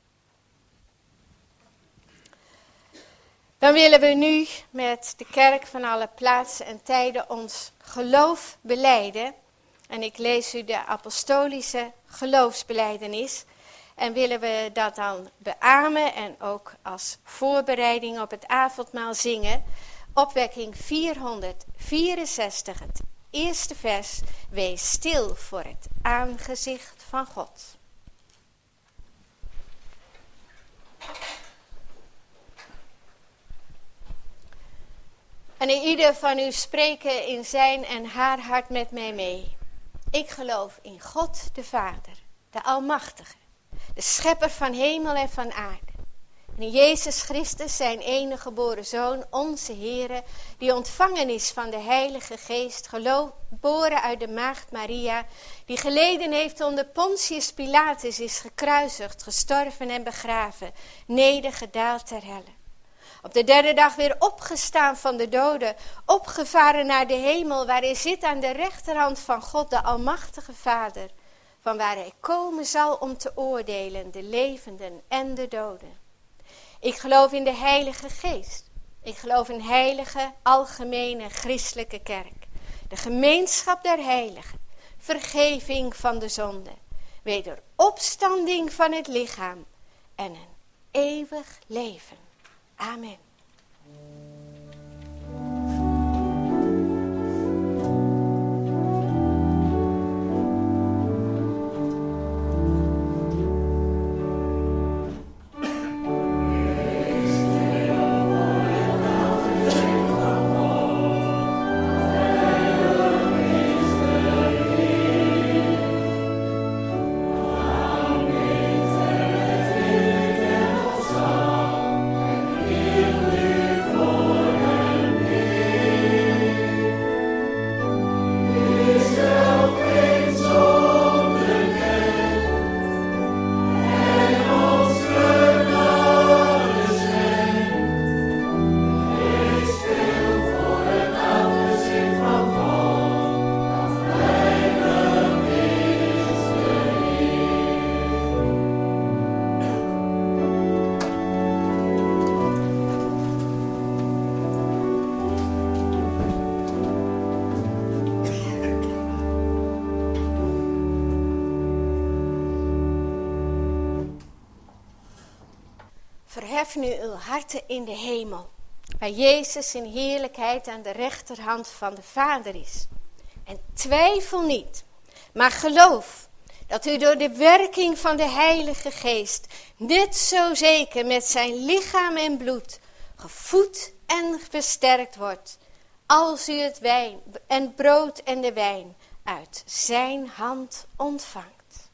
Dan willen we nu met de kerk van alle plaatsen en tijden ons geloof belijden. En ik lees u de apostolische geloofsbelijdenis. En willen we dat dan beamen en ook als voorbereiding op het avondmaal zingen. Opwekking vierhonderdvierenzestig, het eerste vers. Wees stil voor het aangezicht van God. En ieder van u spreken in zijn en haar hart met mij mee. Ik geloof in God de Vader, de Almachtige, de Schepper van hemel en van aarde. En in Jezus Christus, zijn enige geboren Zoon, onze Heere, die ontvangen is van de Heilige Geest, geboren uit de Maagd Maria, die geleden heeft onder Pontius Pilatus, is gekruisigd, gestorven en begraven, nedergedaald ter helle. Op de derde dag weer opgestaan van de doden, opgevaren naar de hemel, waar hij zit aan de rechterhand van God, de Almachtige Vader, van waar hij komen zal om te oordelen, de levenden en de doden. Ik geloof in de Heilige Geest. Ik geloof in heilige, algemene, christelijke kerk. De gemeenschap der heiligen, vergeving van de zonde, wederopstanding van het lichaam en een eeuwig leven. Amen. Verhef nu uw harten in de hemel, waar Jezus in heerlijkheid aan de rechterhand van de Vader is. En twijfel niet, maar geloof dat u door de werking van de Heilige Geest net zo zeker met zijn lichaam en bloed gevoed en versterkt wordt, als u het wijn en brood en de wijn uit zijn hand ontvangt.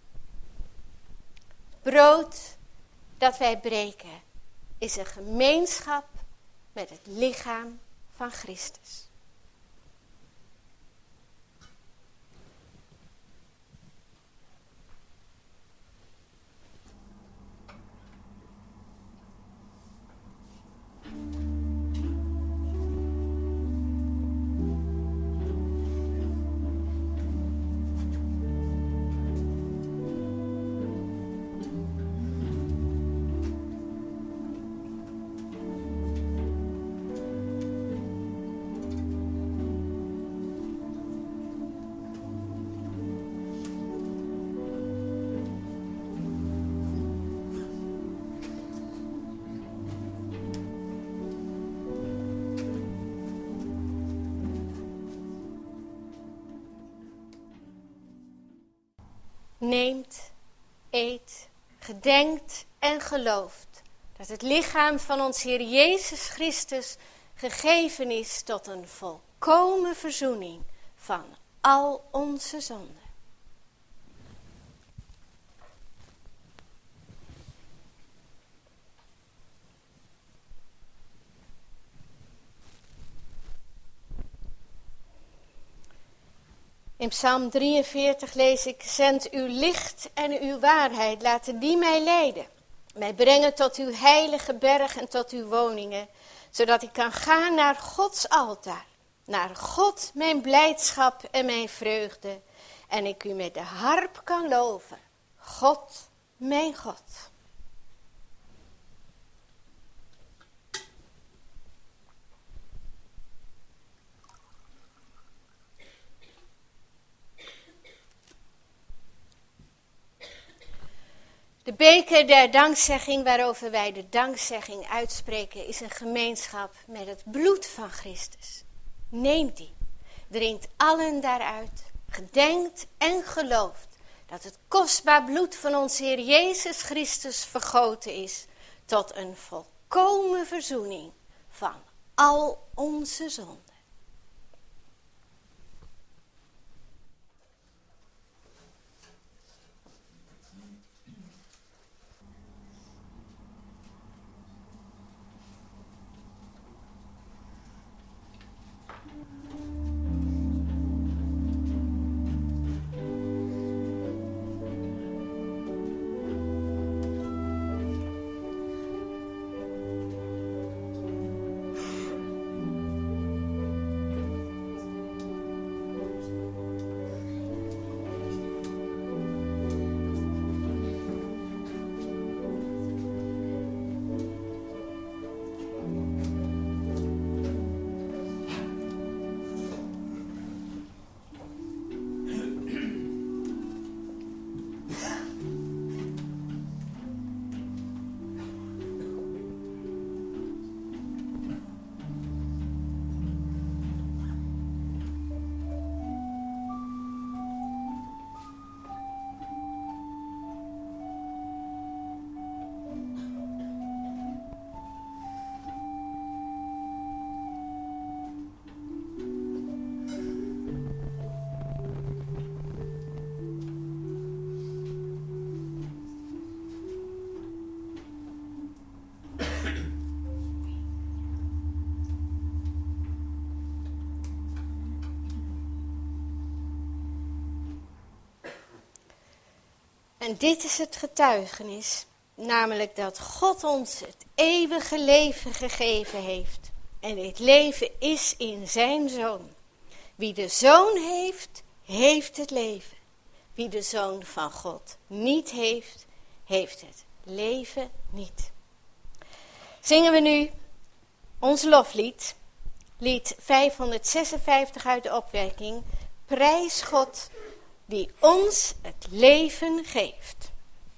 Brood dat wij breken is een gemeenschap met het lichaam van Christus. Neemt, eet, gedenkt en gelooft dat het lichaam van ons Heer Jezus Christus gegeven is tot een volkomen verzoening van al onze zonden. In Psalm drieënveertig lees ik: zend uw licht en uw waarheid, laten die mij leiden. Mij brengen tot uw heilige berg en tot uw woningen, zodat ik kan gaan naar Gods altaar, naar God mijn blijdschap en mijn vreugde, en ik u met de harp kan loven, God mijn God. De beker der dankzegging waarover wij de dankzegging uitspreken is een gemeenschap met het bloed van Christus. Neemt die, drinkt allen daaruit, gedenkt en gelooft dat het kostbaar bloed van onze Heer Jezus Christus vergoten is tot een volkomen verzoening van al onze zonden. En dit is het getuigenis, namelijk dat God ons het eeuwige leven gegeven heeft. En dit leven is in zijn Zoon. Wie de Zoon heeft, heeft het leven. Wie de Zoon van God niet heeft, heeft het leven niet. Zingen we nu ons loflied, lied vijfhonderdzesenvijftig uit de opwekking, Prijs God die ons het leven geeft.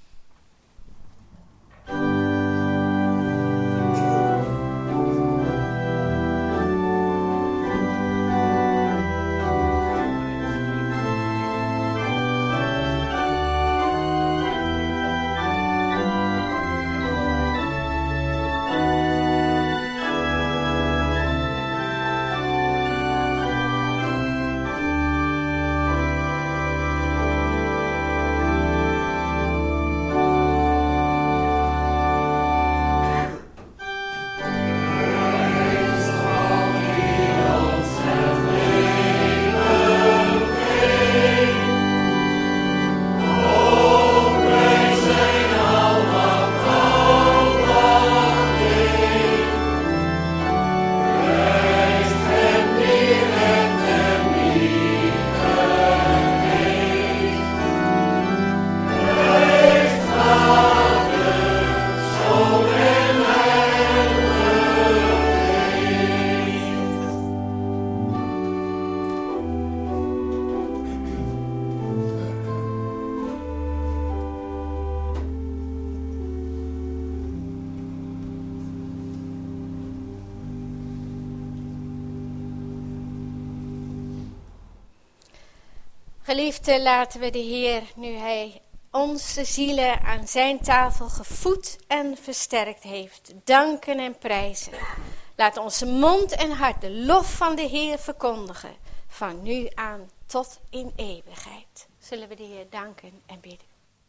Geliefden, laten we de Heer, nu Hij onze zielen aan zijn tafel gevoed en versterkt heeft, danken en prijzen. Laat onze mond en hart de lof van de Heer verkondigen. van nu aan tot in eeuwigheid. Zullen we de Heer danken en bidden.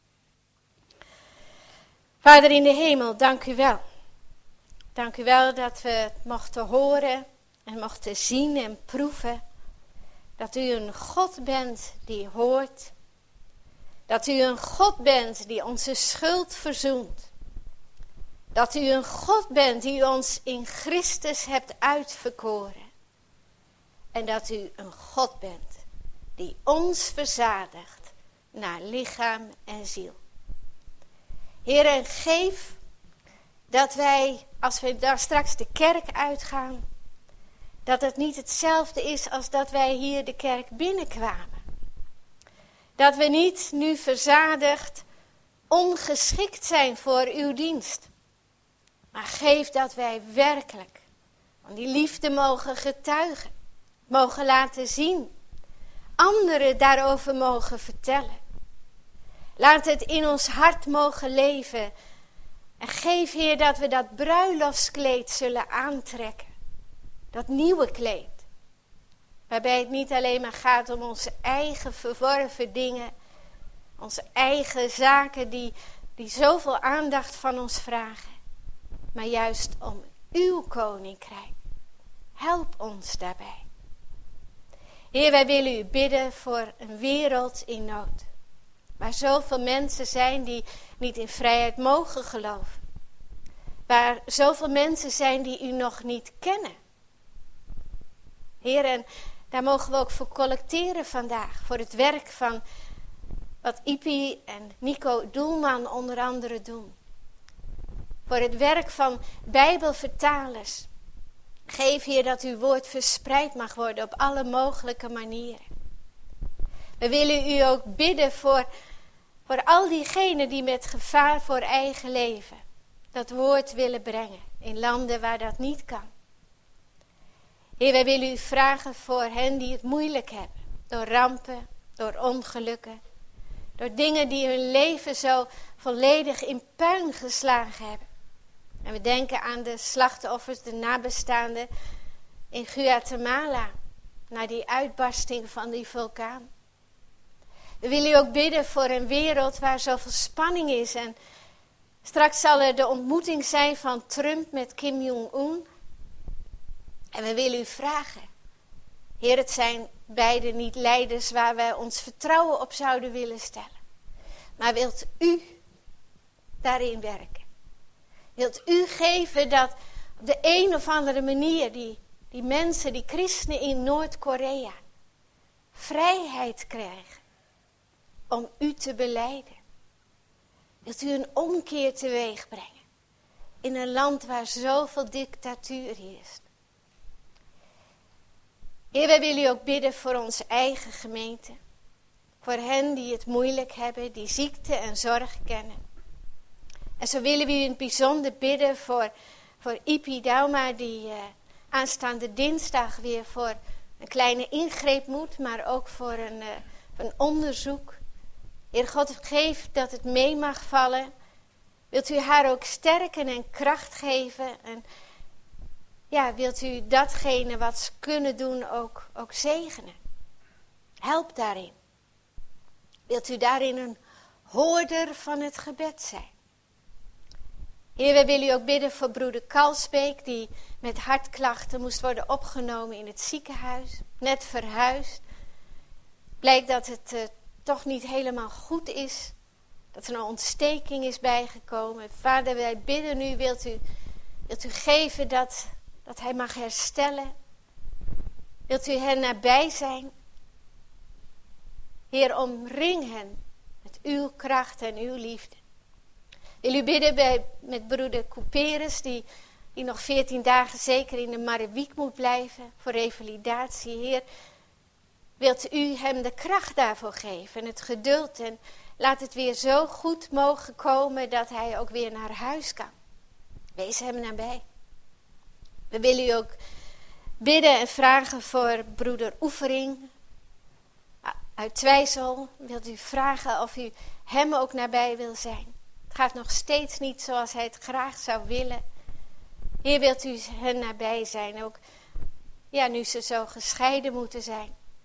Vader in de hemel, dank u wel. Dank u wel dat we het mochten horen en mochten zien en proeven. Dat u een God bent die hoort. Dat u een God bent die onze schuld verzoent. Dat u een God bent die ons in Christus hebt uitverkoren. En dat u een God bent die ons verzadigt naar lichaam en ziel. Heer, en geef dat wij, als we daar straks de kerk uitgaan, dat het niet hetzelfde is als dat wij hier de kerk binnenkwamen. Dat we niet nu verzadigd, ongeschikt zijn voor uw dienst. Maar geef dat wij werkelijk van die liefde mogen getuigen, mogen laten zien, anderen daarover mogen vertellen. Laat het in ons hart mogen leven. En geef, Heer, dat we dat bruiloftskleed zullen aantrekken. Dat nieuwe kleed. Waarbij het niet alleen maar gaat om onze eigen verworven dingen. Onze eigen zaken die, die zoveel aandacht van ons vragen. Maar juist om uw koninkrijk. Help ons daarbij. Heer, wij willen u bidden voor een wereld in nood. Waar zoveel mensen zijn die niet in vrijheid mogen geloven. Waar zoveel mensen zijn die u nog niet kennen. Heer, en daar mogen we ook voor collecteren vandaag. Voor het werk van wat Ipi en Nico Doelman onder andere doen. Voor het werk van Bijbelvertalers. Geef, Heer, dat uw woord verspreid mag worden op alle mogelijke manieren. We willen u ook bidden voor, voor al diegenen die met gevaar voor eigen leven dat woord willen brengen in landen waar dat niet kan. Heer, wij willen u vragen voor hen die het moeilijk hebben. Door rampen, door ongelukken. Door dingen die hun leven zo volledig in puin geslagen hebben. En we denken aan de slachtoffers, de nabestaanden in Guatemala. Na die uitbarsting van die vulkaan. We willen u ook bidden voor een wereld waar zoveel spanning is. En straks zal er de ontmoeting zijn van Trump met Kim Jong-un. En we willen u vragen. Heer, het zijn beide niet leiders waar wij ons vertrouwen op zouden willen stellen. Maar wilt u daarin werken? Wilt u geven dat op de een of andere manier die, die mensen, die christenen in Noord-Korea, vrijheid krijgen om u te belijden? Wilt u een omkeer teweeg brengen in een land waar zoveel dictatuur heerst? Heer, wij willen u ook bidden voor onze eigen gemeente. Voor hen die het moeilijk hebben, die ziekte en zorg kennen. En zo willen we u in het bijzonder bidden voor, voor Ipi Dauma, die uh, aanstaande dinsdag weer voor een kleine ingreep moet, maar ook voor een, uh, een onderzoek. Heer God, geef dat het mee mag vallen. Wilt u haar ook sterken en kracht geven? En ja, wilt u datgene wat ze kunnen doen ook, ook zegenen? Help daarin. Wilt u daarin een hoorder van het gebed zijn? Heer, wij willen u ook bidden voor broeder Kalsbeek, die met hartklachten moest worden opgenomen in het ziekenhuis. Net verhuisd. Blijkt dat het uh, toch niet helemaal goed is. Dat er een ontsteking is bijgekomen. Vader, wij bidden u, wilt u, wilt u geven dat, dat hij mag herstellen? Wilt u hen nabij zijn? Heer, omring hen met uw kracht en uw liefde. Wil u bidden bij, met broeder Couperus, die, die nog veertien dagen zeker in de Mariwiek moet blijven voor revalidatie. Heer, wilt u hem de kracht daarvoor geven en het geduld en laat het weer zo goed mogen komen dat hij ook weer naar huis kan. Wees hem nabij. We willen u ook bidden en vragen voor broeder Oefering uit Twijzel. Wilt u vragen of u hem ook nabij wil zijn. Het gaat nog steeds niet zoals hij het graag zou willen. Heer, wilt u hen nabij zijn, ook ja, nu ze zo gescheiden moeten zijn.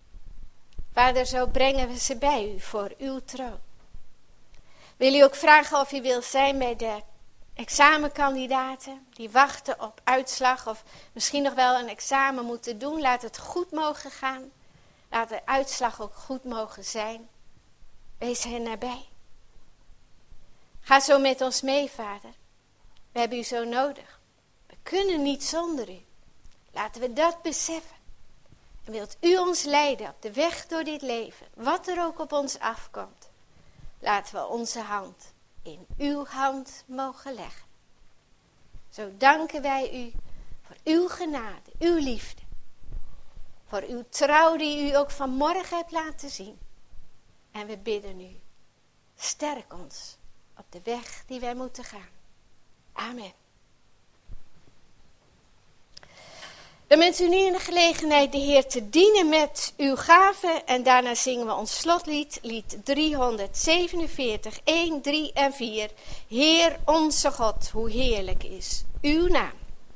Vader, zo brengen we ze bij u voor uw troon. Wil u ook vragen of u wilt zijn bij de examenkandidaten die wachten op uitslag of misschien nog wel een examen moeten doen. Laat het goed mogen gaan. Laat de uitslag ook goed mogen zijn. Wees hen nabij. Ga zo met ons mee, Vader. We hebben u zo nodig. We kunnen niet zonder u. Laten we dat beseffen. En wilt u ons leiden op de weg door dit leven, wat er ook op ons afkomt. Laten we onze hand in uw hand mogen leggen. Zo danken wij u voor uw genade, uw liefde. Voor uw trouw die u ook vanmorgen hebt laten zien. En we bidden u, sterk ons op de weg die wij moeten gaan. Amen. Dan bent u nu in de gelegenheid de Heer te dienen met uw gaven. En daarna zingen we ons slotlied, lied driehonderdzevenenveertig, een, drie en vier. Heer onze God, hoe heerlijk is uw naam.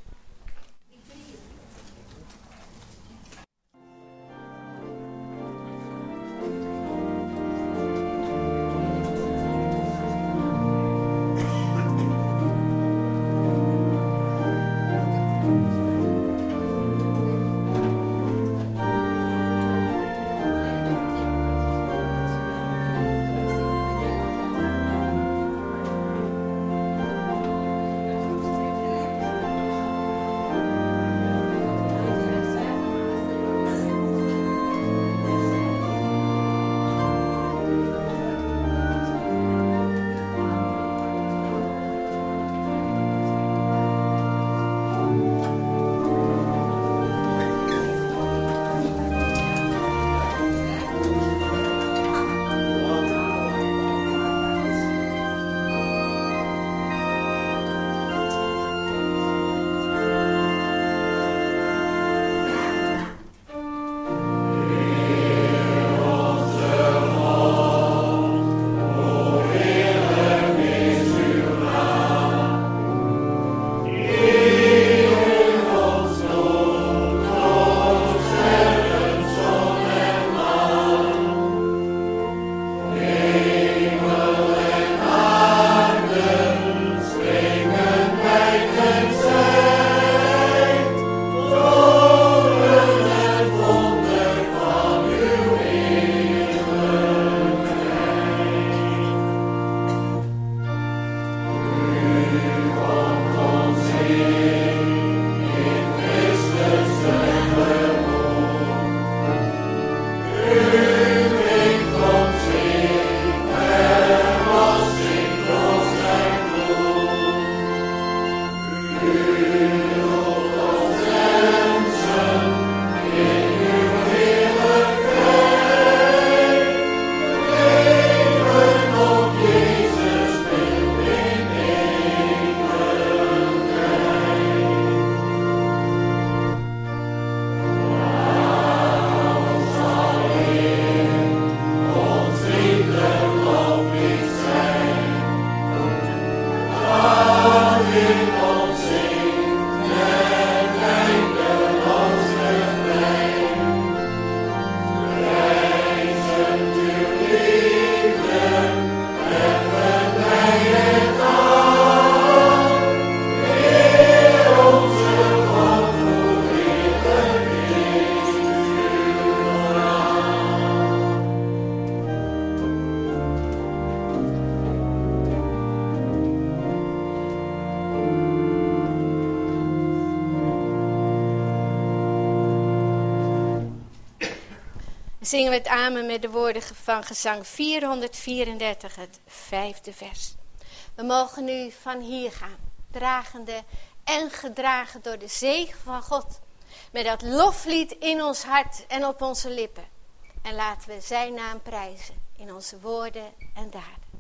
Zingen we het amen met de woorden van gezang vierhonderdvierendertig, het vijfde vers. We mogen nu van hier gaan, dragende en gedragen door de zegen van God. Met dat loflied in ons hart en op onze lippen. En laten we zijn naam prijzen in onze woorden en daden.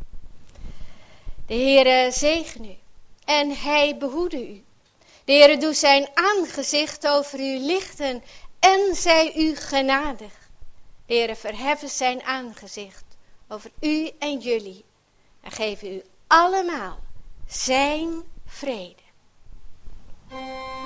De Heere zegen u en hij behoede u. De Heere doet zijn aangezicht over u lichten en zij u genadig. De Heere verheffen zijn aangezicht over u en jullie en geven u allemaal zijn vrede.